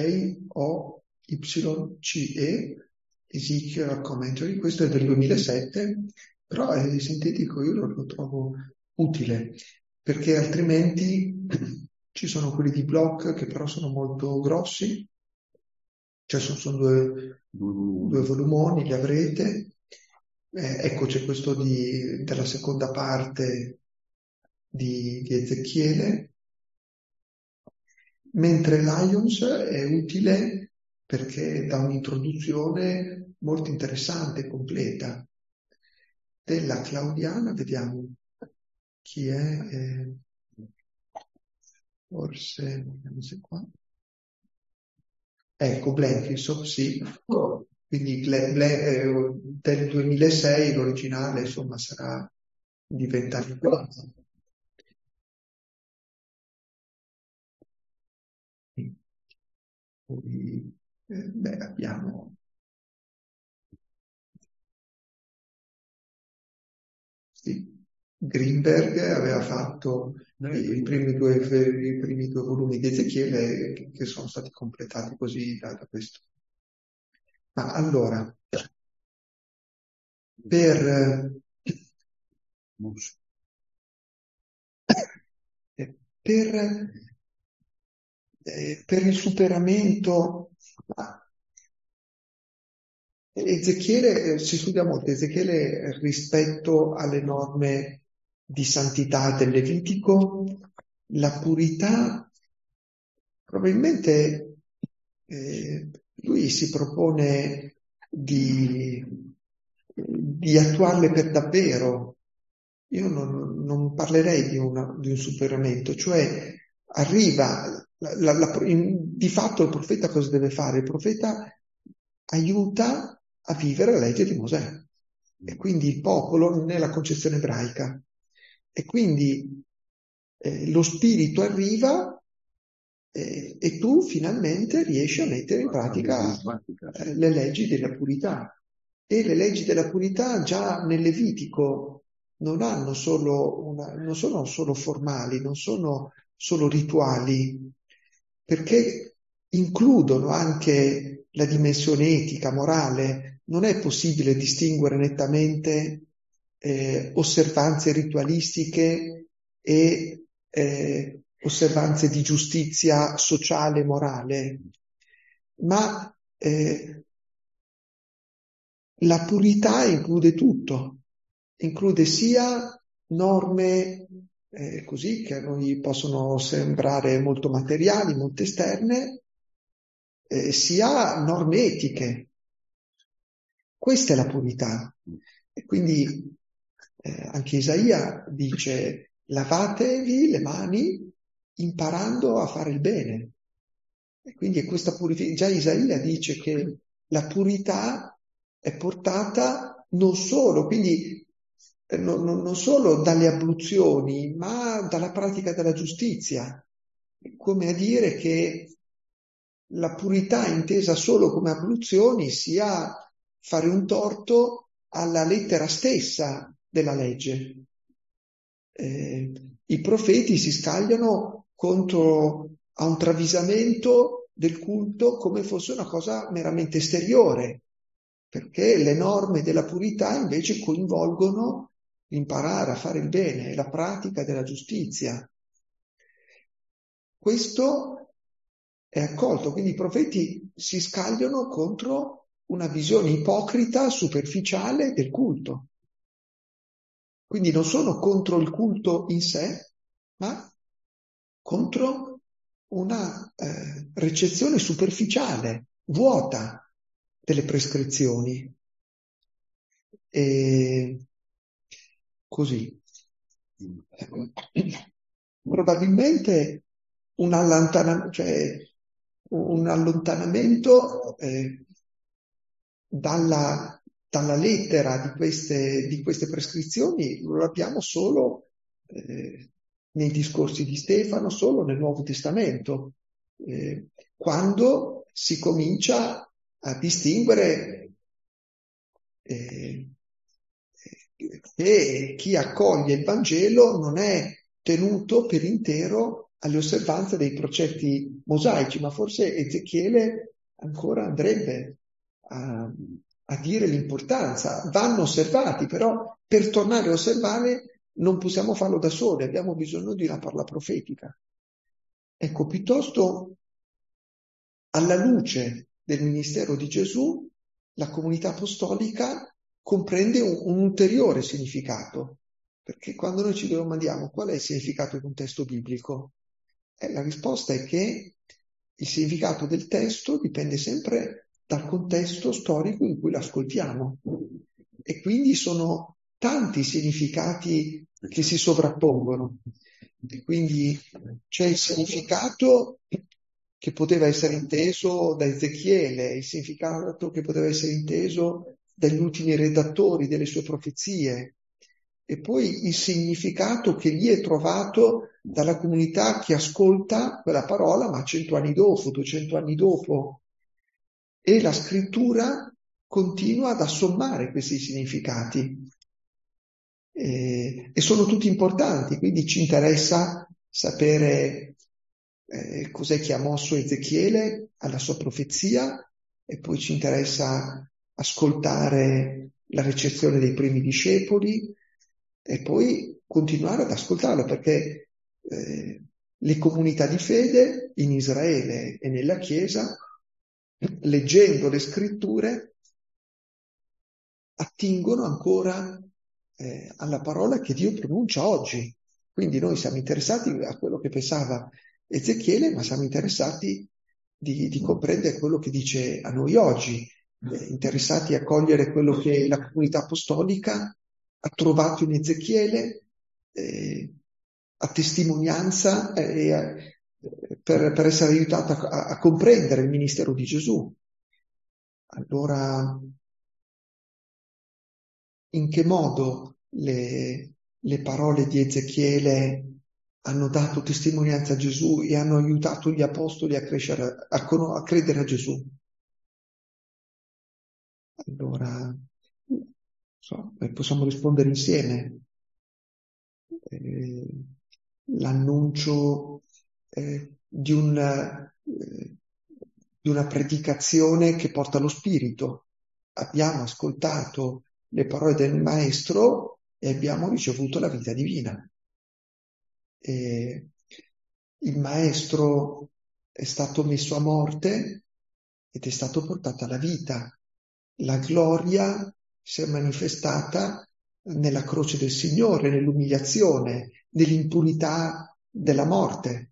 Joyce, Ezekiel Commentary. Questo è del 2007, però il sintetico io lo trovo utile, perché altrimenti ci sono quelli di Bloch che però sono molto grossi. Cioè sono due volumoni, li avrete. Ecco, c'è questo della seconda parte di Ezechiele, mentre Lions è utile perché dà un'introduzione molto interessante e completa. Della Claudiana, vediamo chi è, forse, vediamo se qua. Ecco, Blenkinsop, sì. Quindi del 2006 l'originale, insomma, sarà di 20 anni fa. Poi, abbiamo Greenberg aveva fatto i primi due volumi di Ezechiele che sono stati completati così da questo. Ma allora, per il superamento, Ezechiele, si studia molto Ezechiele rispetto alle norme di santità del Levitico, la purità, probabilmente lui si propone di attuarle per davvero. Io non parlerei di un superamento, cioè arriva, di fatto il profeta cosa deve fare? Il profeta aiuta a vivere la legge di Mosè, e quindi il popolo nella concezione ebraica. E quindi lo spirito arriva e tu finalmente riesci a mettere in pratica le leggi della purità. E le leggi della purità già nel Levitico non sono solo formali, non sono solo rituali, perché includono anche la dimensione etica, morale. Non è possibile distinguere nettamente osservanze ritualistiche e osservanze di giustizia sociale e morale, ma la purità include tutto, include sia norme così che a noi possono sembrare molto materiali, molto esterne, sia norme etiche. Questa è la purità. E quindi anche Isaia dice: lavatevi le mani imparando a fare il bene. E quindi questa già Isaia dice che la purità è portata non solo, quindi non solo dalle abluzioni, ma dalla pratica della giustizia, come a dire che la purità intesa solo come abluzioni sia fare un torto alla lettera stessa della legge. I profeti si scagliano contro a un travisamento del culto come fosse una cosa meramente esteriore, perché le norme della purità invece coinvolgono l'imparare a fare il bene e la pratica della giustizia. Questo è accolto, quindi i profeti si scagliano contro una visione ipocrita, superficiale del culto. Quindi non sono contro il culto in sé, ma contro una ricezione superficiale, vuota delle prescrizioni. così. Probabilmente un allontanamento dalla lettera di queste prescrizioni lo abbiamo solo nei discorsi di Stefano, solo nel Nuovo Testamento, quando si comincia a distinguere che chi accoglie il Vangelo non è tenuto per intero alle osservanze dei precetti mosaici, ma forse Ezechiele ancora andrebbe a dire l'importanza. Vanno osservati, però per tornare a osservare non possiamo farlo da soli, abbiamo bisogno di una parola profetica. Ecco, piuttosto alla luce del ministero di Gesù, la comunità apostolica comprende un ulteriore significato, perché quando noi ci domandiamo qual è il significato di un testo biblico, la risposta è che il significato del testo dipende sempre dal contesto storico in cui l'ascoltiamo, e quindi sono tanti significati che si sovrappongono, e quindi c'è il significato che poteva essere inteso da Ezechiele, il significato che poteva essere inteso dagli ultimi redattori delle sue profezie, e poi il significato che gli è trovato dalla comunità che ascolta quella parola, ma 100 anni dopo, 200 anni dopo. E la scrittura continua ad assommare questi significati. E sono tutti importanti, quindi ci interessa sapere cos'è che ha mosso Ezechiele alla sua profezia, e poi ci interessa ascoltare la ricezione dei primi discepoli e poi continuare ad ascoltarlo, perché le comunità di fede in Israele e nella Chiesa, leggendo le scritture, attingono ancora alla parola che Dio pronuncia oggi. Quindi noi siamo interessati a quello che pensava Ezechiele, ma siamo interessati di comprendere quello che dice a noi oggi, interessati a cogliere quello che la comunità apostolica ha trovato in Ezechiele, a testimonianza per essere aiutata a comprendere il ministero di Gesù. Allora, in che modo le parole di Ezechiele hanno dato testimonianza a Gesù e hanno aiutato gli apostoli a crescere, a credere a Gesù? Allora, possiamo rispondere insieme. L'annuncio di una predicazione che porta lo Spirito. Abbiamo ascoltato le parole del Maestro e abbiamo ricevuto la vita divina. Il Maestro è stato messo a morte ed è stato portato alla vita. La gloria si è manifestata nella croce del Signore, nell'umiliazione, nell'impurità della morte.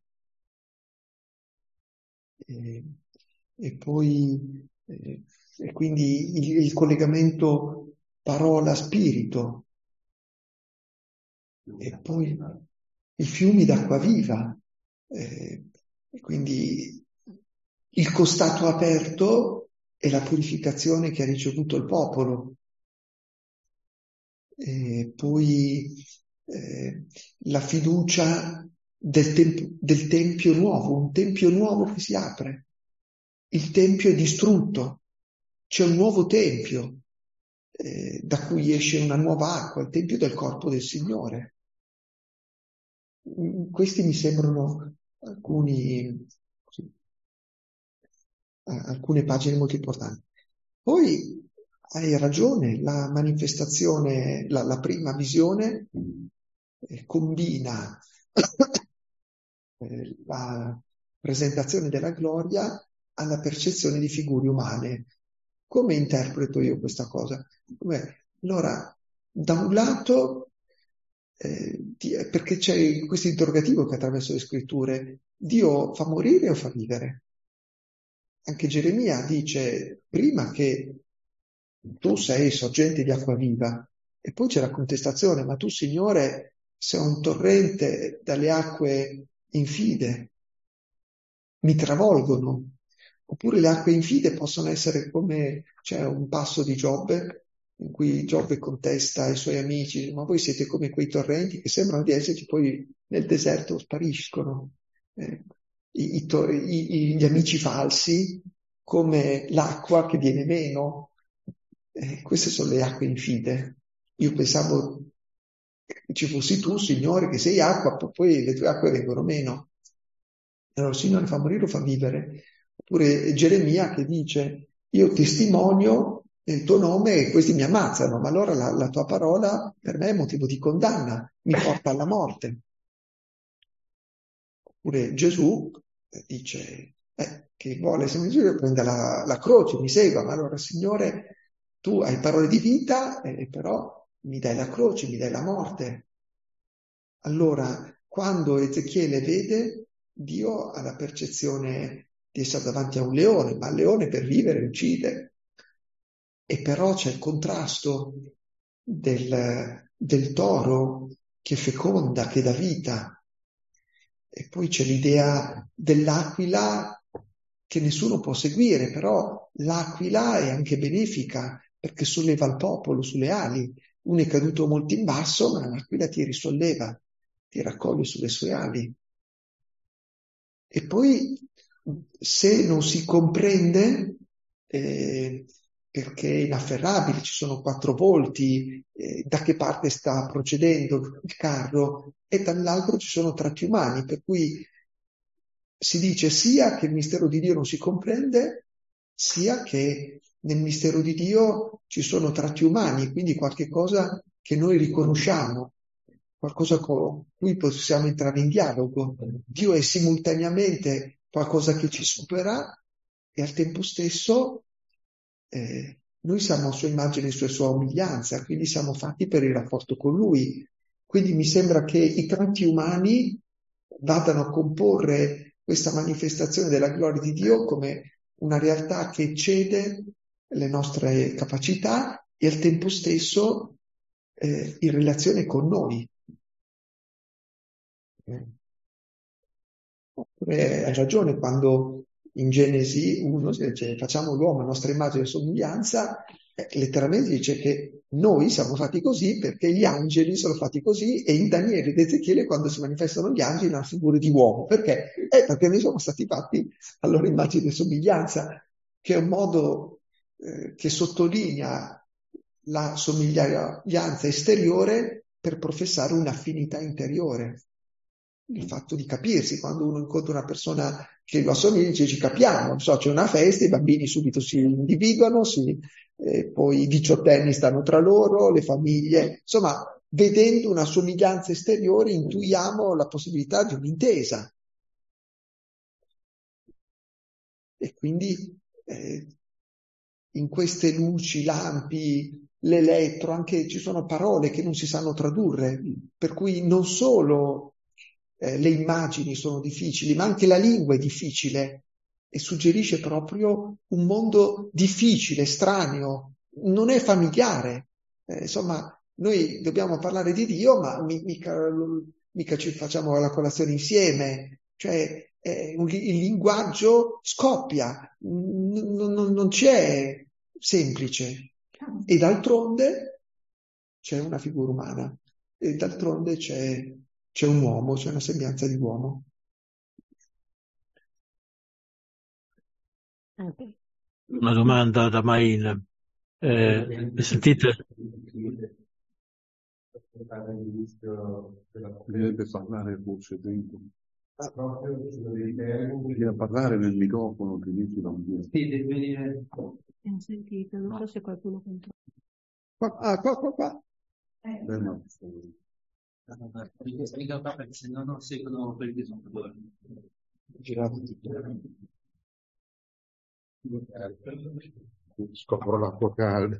E poi e quindi il collegamento parola-spirito, e poi i fiumi d'acqua viva, e quindi il costato aperto e la purificazione che ha ricevuto il popolo, e poi la fiducia del Tempio nuovo, un Tempio nuovo che si apre. Il Tempio è distrutto, c'è un nuovo Tempio da cui esce una nuova acqua, il Tempio del corpo del Signore. Questi mi sembrano alcune pagine molto importanti. Poi hai ragione, la manifestazione, la prima visione combina la presentazione della gloria alla percezione di figure umane. Come interpreto io questa cosa? Allora, da un lato, perché c'è questo interrogativo che attraverso le scritture: Dio fa morire o fa vivere? Anche Geremia dice: prima che tu sei sorgente di acqua viva, E poi c'è la contestazione, ma tu Signore sei un torrente dalle acque infide, mi travolgono. Oppure le acque infide possono essere come, c'è un passo di Giobbe, in cui Giobbe contesta ai suoi amici, ma voi siete come quei torrenti che sembrano di esserci, poi nel deserto spariscono. Gli amici falsi, come l'acqua che viene meno. Queste sono le acque infide. Io pensavo che ci fossi tu, Signore, che sei acqua, poi le tue acque vengono meno. Allora il Signore fa morire o fa vivere. Oppure Geremia che dice, io testimonio nel tuo nome e questi mi ammazzano, ma allora la tua parola per me è motivo di condanna, mi porta alla morte. Oppure Gesù dice, che vuole, se mi prende la croce, mi segua, ma allora Signore, tu hai parole di vita, però mi dai la croce, mi dai la morte. Allora, quando Ezechiele vede, Dio ha la percezione di essere davanti a un leone, ma il leone per vivere uccide. E però c'è il contrasto del toro che feconda, che dà vita. E poi c'è l'idea dell'aquila che nessuno può seguire, però l'aquila è anche benefica perché solleva il popolo sulle ali. Uno è caduto molto in basso, ma l'aquila ti risolleva, ti raccoglie sulle sue ali. E poi se non si comprende, perché è inafferrabile, ci sono 4 volti, da che parte sta procedendo il carro, e dall'altro ci sono tratti umani, per cui si dice sia che il mistero di Dio non si comprende, sia che nel mistero di Dio ci sono tratti umani, quindi qualche cosa che noi riconosciamo, qualcosa con cui possiamo entrare in dialogo. Dio è simultaneamente qualcosa che ci supera e al tempo stesso noi siamo a sua immagine e sua somiglianza, quindi siamo fatti per il rapporto con Lui. Quindi mi sembra che i tratti umani vadano a comporre questa manifestazione della gloria di Dio come una realtà che eccede le nostre capacità e al tempo stesso in relazione con noi. Oppure hai ragione quando in Genesi 1 dice facciamo l'uomo a nostra immagine e somiglianza, letteralmente dice che noi siamo fatti così perché gli angeli sono fatti così, e in Daniele ed Ezechiele quando si manifestano gli angeli hanno figure di uomo. Perché? Perché noi siamo stati fatti a loro immagine e somiglianza, che è un modo che sottolinea la somiglianza esteriore per professare un'affinità interiore. Il fatto di capirsi, quando uno incontra una persona che lo assomiglia, dice ci capiamo, non so, c'è una festa, i bambini subito si individuano, poi i diciottenni stanno tra loro, le famiglie, insomma, vedendo una somiglianza esteriore intuiamo la possibilità di un'intesa. E quindi in queste luci, lampi, l'elettro, anche ci sono parole che non si sanno tradurre, per cui non solo le immagini sono difficili, ma anche la lingua è difficile e suggerisce proprio un mondo difficile, estraneo, non è familiare. Insomma, noi dobbiamo parlare di Dio, ma mica ci facciamo la colazione insieme, cioè il linguaggio scoppia, non c'è semplice. E d'altronde c'è una figura umana, e d'altronde c'è un uomo, c'è una sembianza di uomo. Una domanda da Mail. Sentite? Deve parlare forse dentro. Bisogna parlare nel microfono che dici non viene. Sì, deve venire. Non sentite, non so se qualcuno controlla. Qua. No. Mica qua perché se no non seguono quelli che sono Girato. Scopro l'acqua calda.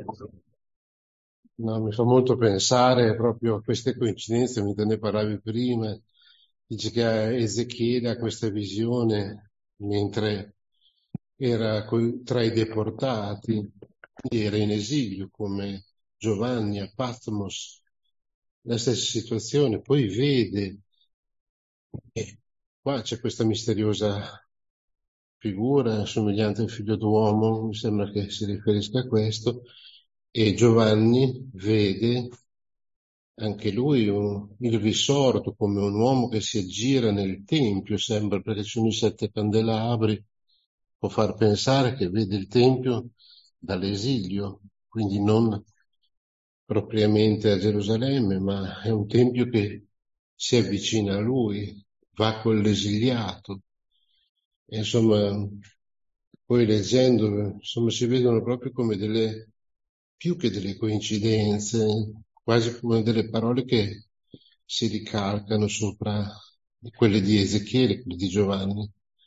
No, mi fa molto pensare proprio a queste coincidenze, mentre ne parlavi prima. Dice che Ezechiele ha questa visione mentre era tra i deportati, era in esilio come Giovanni a Patmos, la stessa situazione, poi vede, e qua c'è questa misteriosa figura somigliante al figlio d'uomo, mi sembra che si riferisca a questo, e Giovanni vede anche lui il risorto come un uomo che si aggira nel tempio, sembra, perché ci sono i 7 candelabri, può far pensare che vede il tempio dall'esilio, quindi non propriamente a Gerusalemme, ma è un tempio che si avvicina a lui, va con l'esiliato. E insomma, poi leggendo, insomma, si vedono proprio come più che delle coincidenze, quasi come delle parole che si ricalcano sopra quelle di Ezechiele, quelle di Giovanni.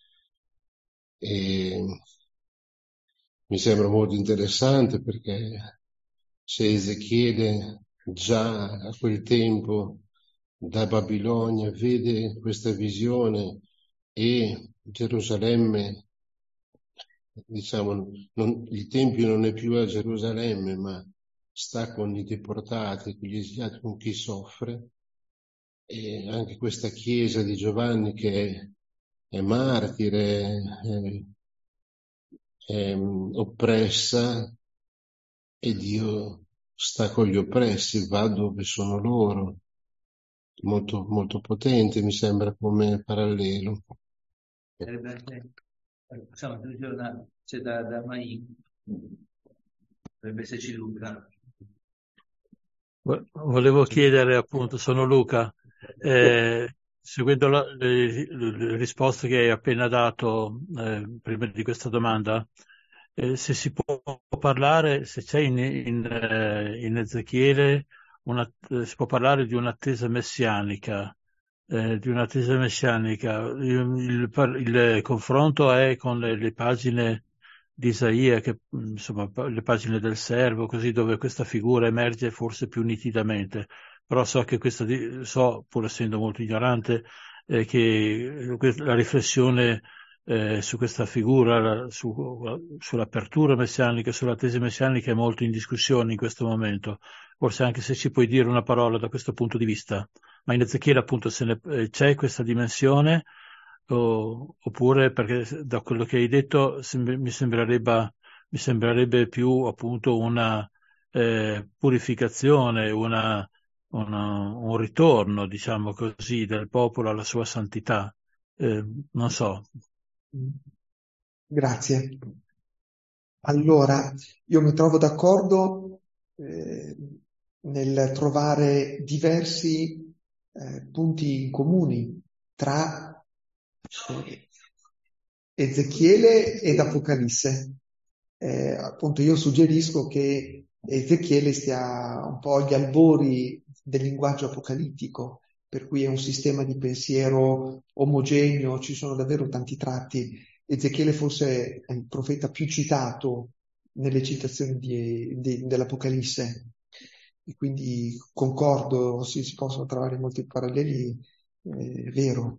E mi sembra molto interessante perché se Ezechiele già a quel tempo da Babilonia vede questa visione e Gerusalemme, diciamo, il Tempio non è più a Gerusalemme, ma sta con i deportati, con gli esiliati, con chi soffre, e anche questa chiesa di Giovanni che è martire, è oppressa, e Dio sta con gli oppressi, va dove sono loro. Molto, molto potente, mi sembra, come parallelo. Possiamo aggiungere c'è da Main, dovrebbe esserci Luca. Volevo chiedere, appunto, sono Luca, seguendo le risposte che hai appena dato prima di questa domanda, se si può parlare, se c'è in Ezechiele, si può parlare di un'attesa messianica, il confronto è con le pagine di Isaia, insomma, le pagine del servo, così, dove questa figura emerge forse più nitidamente. Però so che pur essendo molto ignorante, che la riflessione su questa figura, sull'apertura messianica, sulla tesi messianica è molto in discussione in questo momento. Forse anche se ci puoi dire una parola da questo punto di vista. Ma in Ezechiele appunto c'è questa dimensione, oppure, perché da quello che hai detto mi sembrerebbe più appunto una purificazione, un ritorno, diciamo così, del popolo alla sua santità. Non so. Grazie. Allora, io mi trovo d'accordo nel trovare diversi punti comuni tra Ezechiele ed Apocalisse. Appunto, io suggerisco che Ezechiele stia un po' agli albori del linguaggio apocalittico, per cui è un sistema di pensiero omogeneo, ci sono davvero tanti tratti. Ezechiele forse è il profeta più citato nelle citazioni dell'Apocalisse, e quindi concordo, si possono trovare molti paralleli, è vero.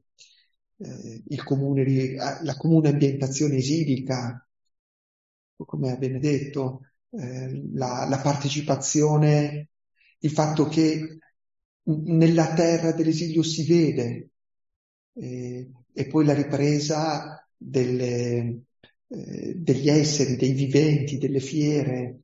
La comune ambientazione esilica, come avete detto, la partecipazione, il fatto che nella terra dell'esilio si vede, e poi la ripresa degli esseri, dei viventi, delle fiere,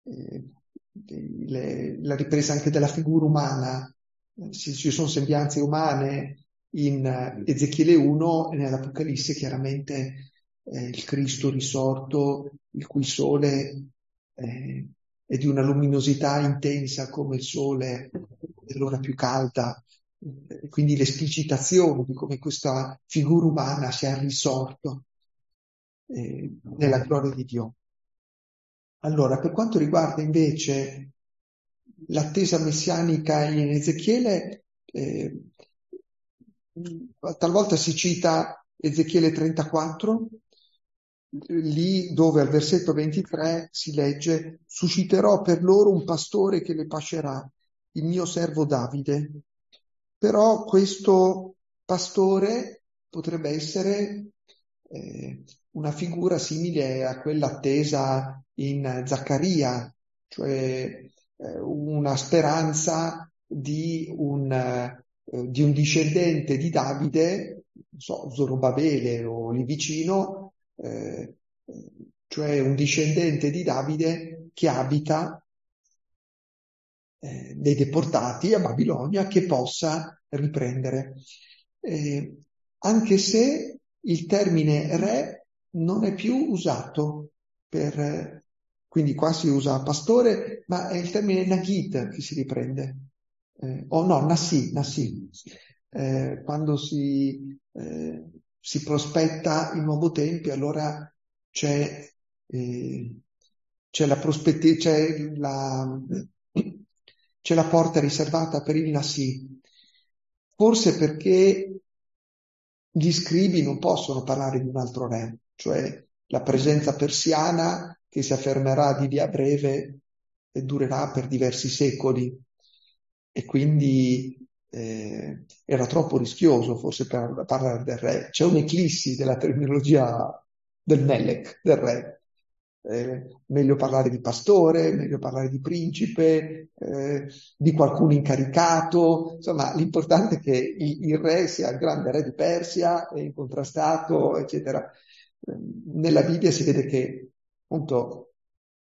la ripresa anche della figura umana. Ci sono sembianze umane in Ezechiele 1 e nell'Apocalisse chiaramente il Cristo risorto, il cui sole è di una luminosità intensa come il sole dell'ora più calda, quindi l'esplicitazione di come questa figura umana sia risorto nella gloria di Dio. Allora, per quanto riguarda invece l'attesa messianica in Ezechiele, talvolta si cita Ezechiele 34, lì dove al versetto 23 si legge: susciterò per loro un pastore che le pascerà, il mio servo Davide. Però questo pastore potrebbe essere una figura simile a quella attesa in Zaccaria, cioè una speranza di un discendente di Davide, non so, Zorobabele o lì vicino, cioè un discendente di Davide che abita dei deportati a Babilonia, che possa riprendere. Anche se il termine re non è più usato quindi qua si usa pastore, ma è il termine Nagid che si riprende. O no, Nassi. Quando si prospetta il nuovo tempio, allora c'è la prospettiva, c'è la porta riservata per il Nassi, forse perché gli scribi non possono parlare di un altro re, cioè la presenza persiana che si affermerà di lì a breve e durerà per diversi secoli, e quindi era troppo rischioso forse per parlare del re. C'è un'eclissi della terminologia del Melech, del re. Meglio parlare di pastore, meglio parlare di principe, di qualcuno incaricato. Insomma, l'importante è che il re sia il grande re di Persia, è incontrastato, eccetera. Nella Bibbia si vede che appunto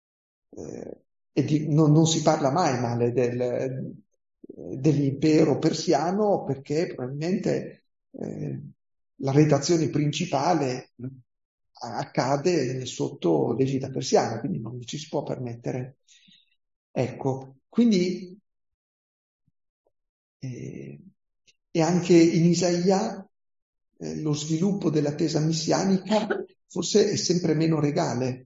non si parla mai male dell'impero persiano, perché probabilmente la redazione principale accade sotto l'egida persiana, quindi non ci si può permettere. Ecco, quindi e anche in Isaia lo sviluppo dell'attesa messianica forse è sempre meno regale,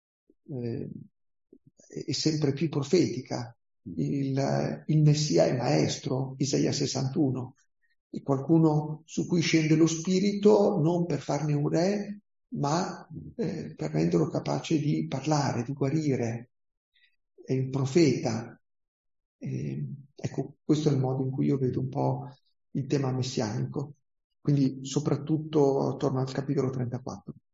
è sempre più profetica. Il Messia è maestro, Isaia 61, è qualcuno su cui scende lo Spirito non per farne un re, ma per renderlo capace di parlare, di guarire. È il profeta. Ecco, questo è il modo in cui io vedo un po' il tema messianico, quindi soprattutto attorno al capitolo 34.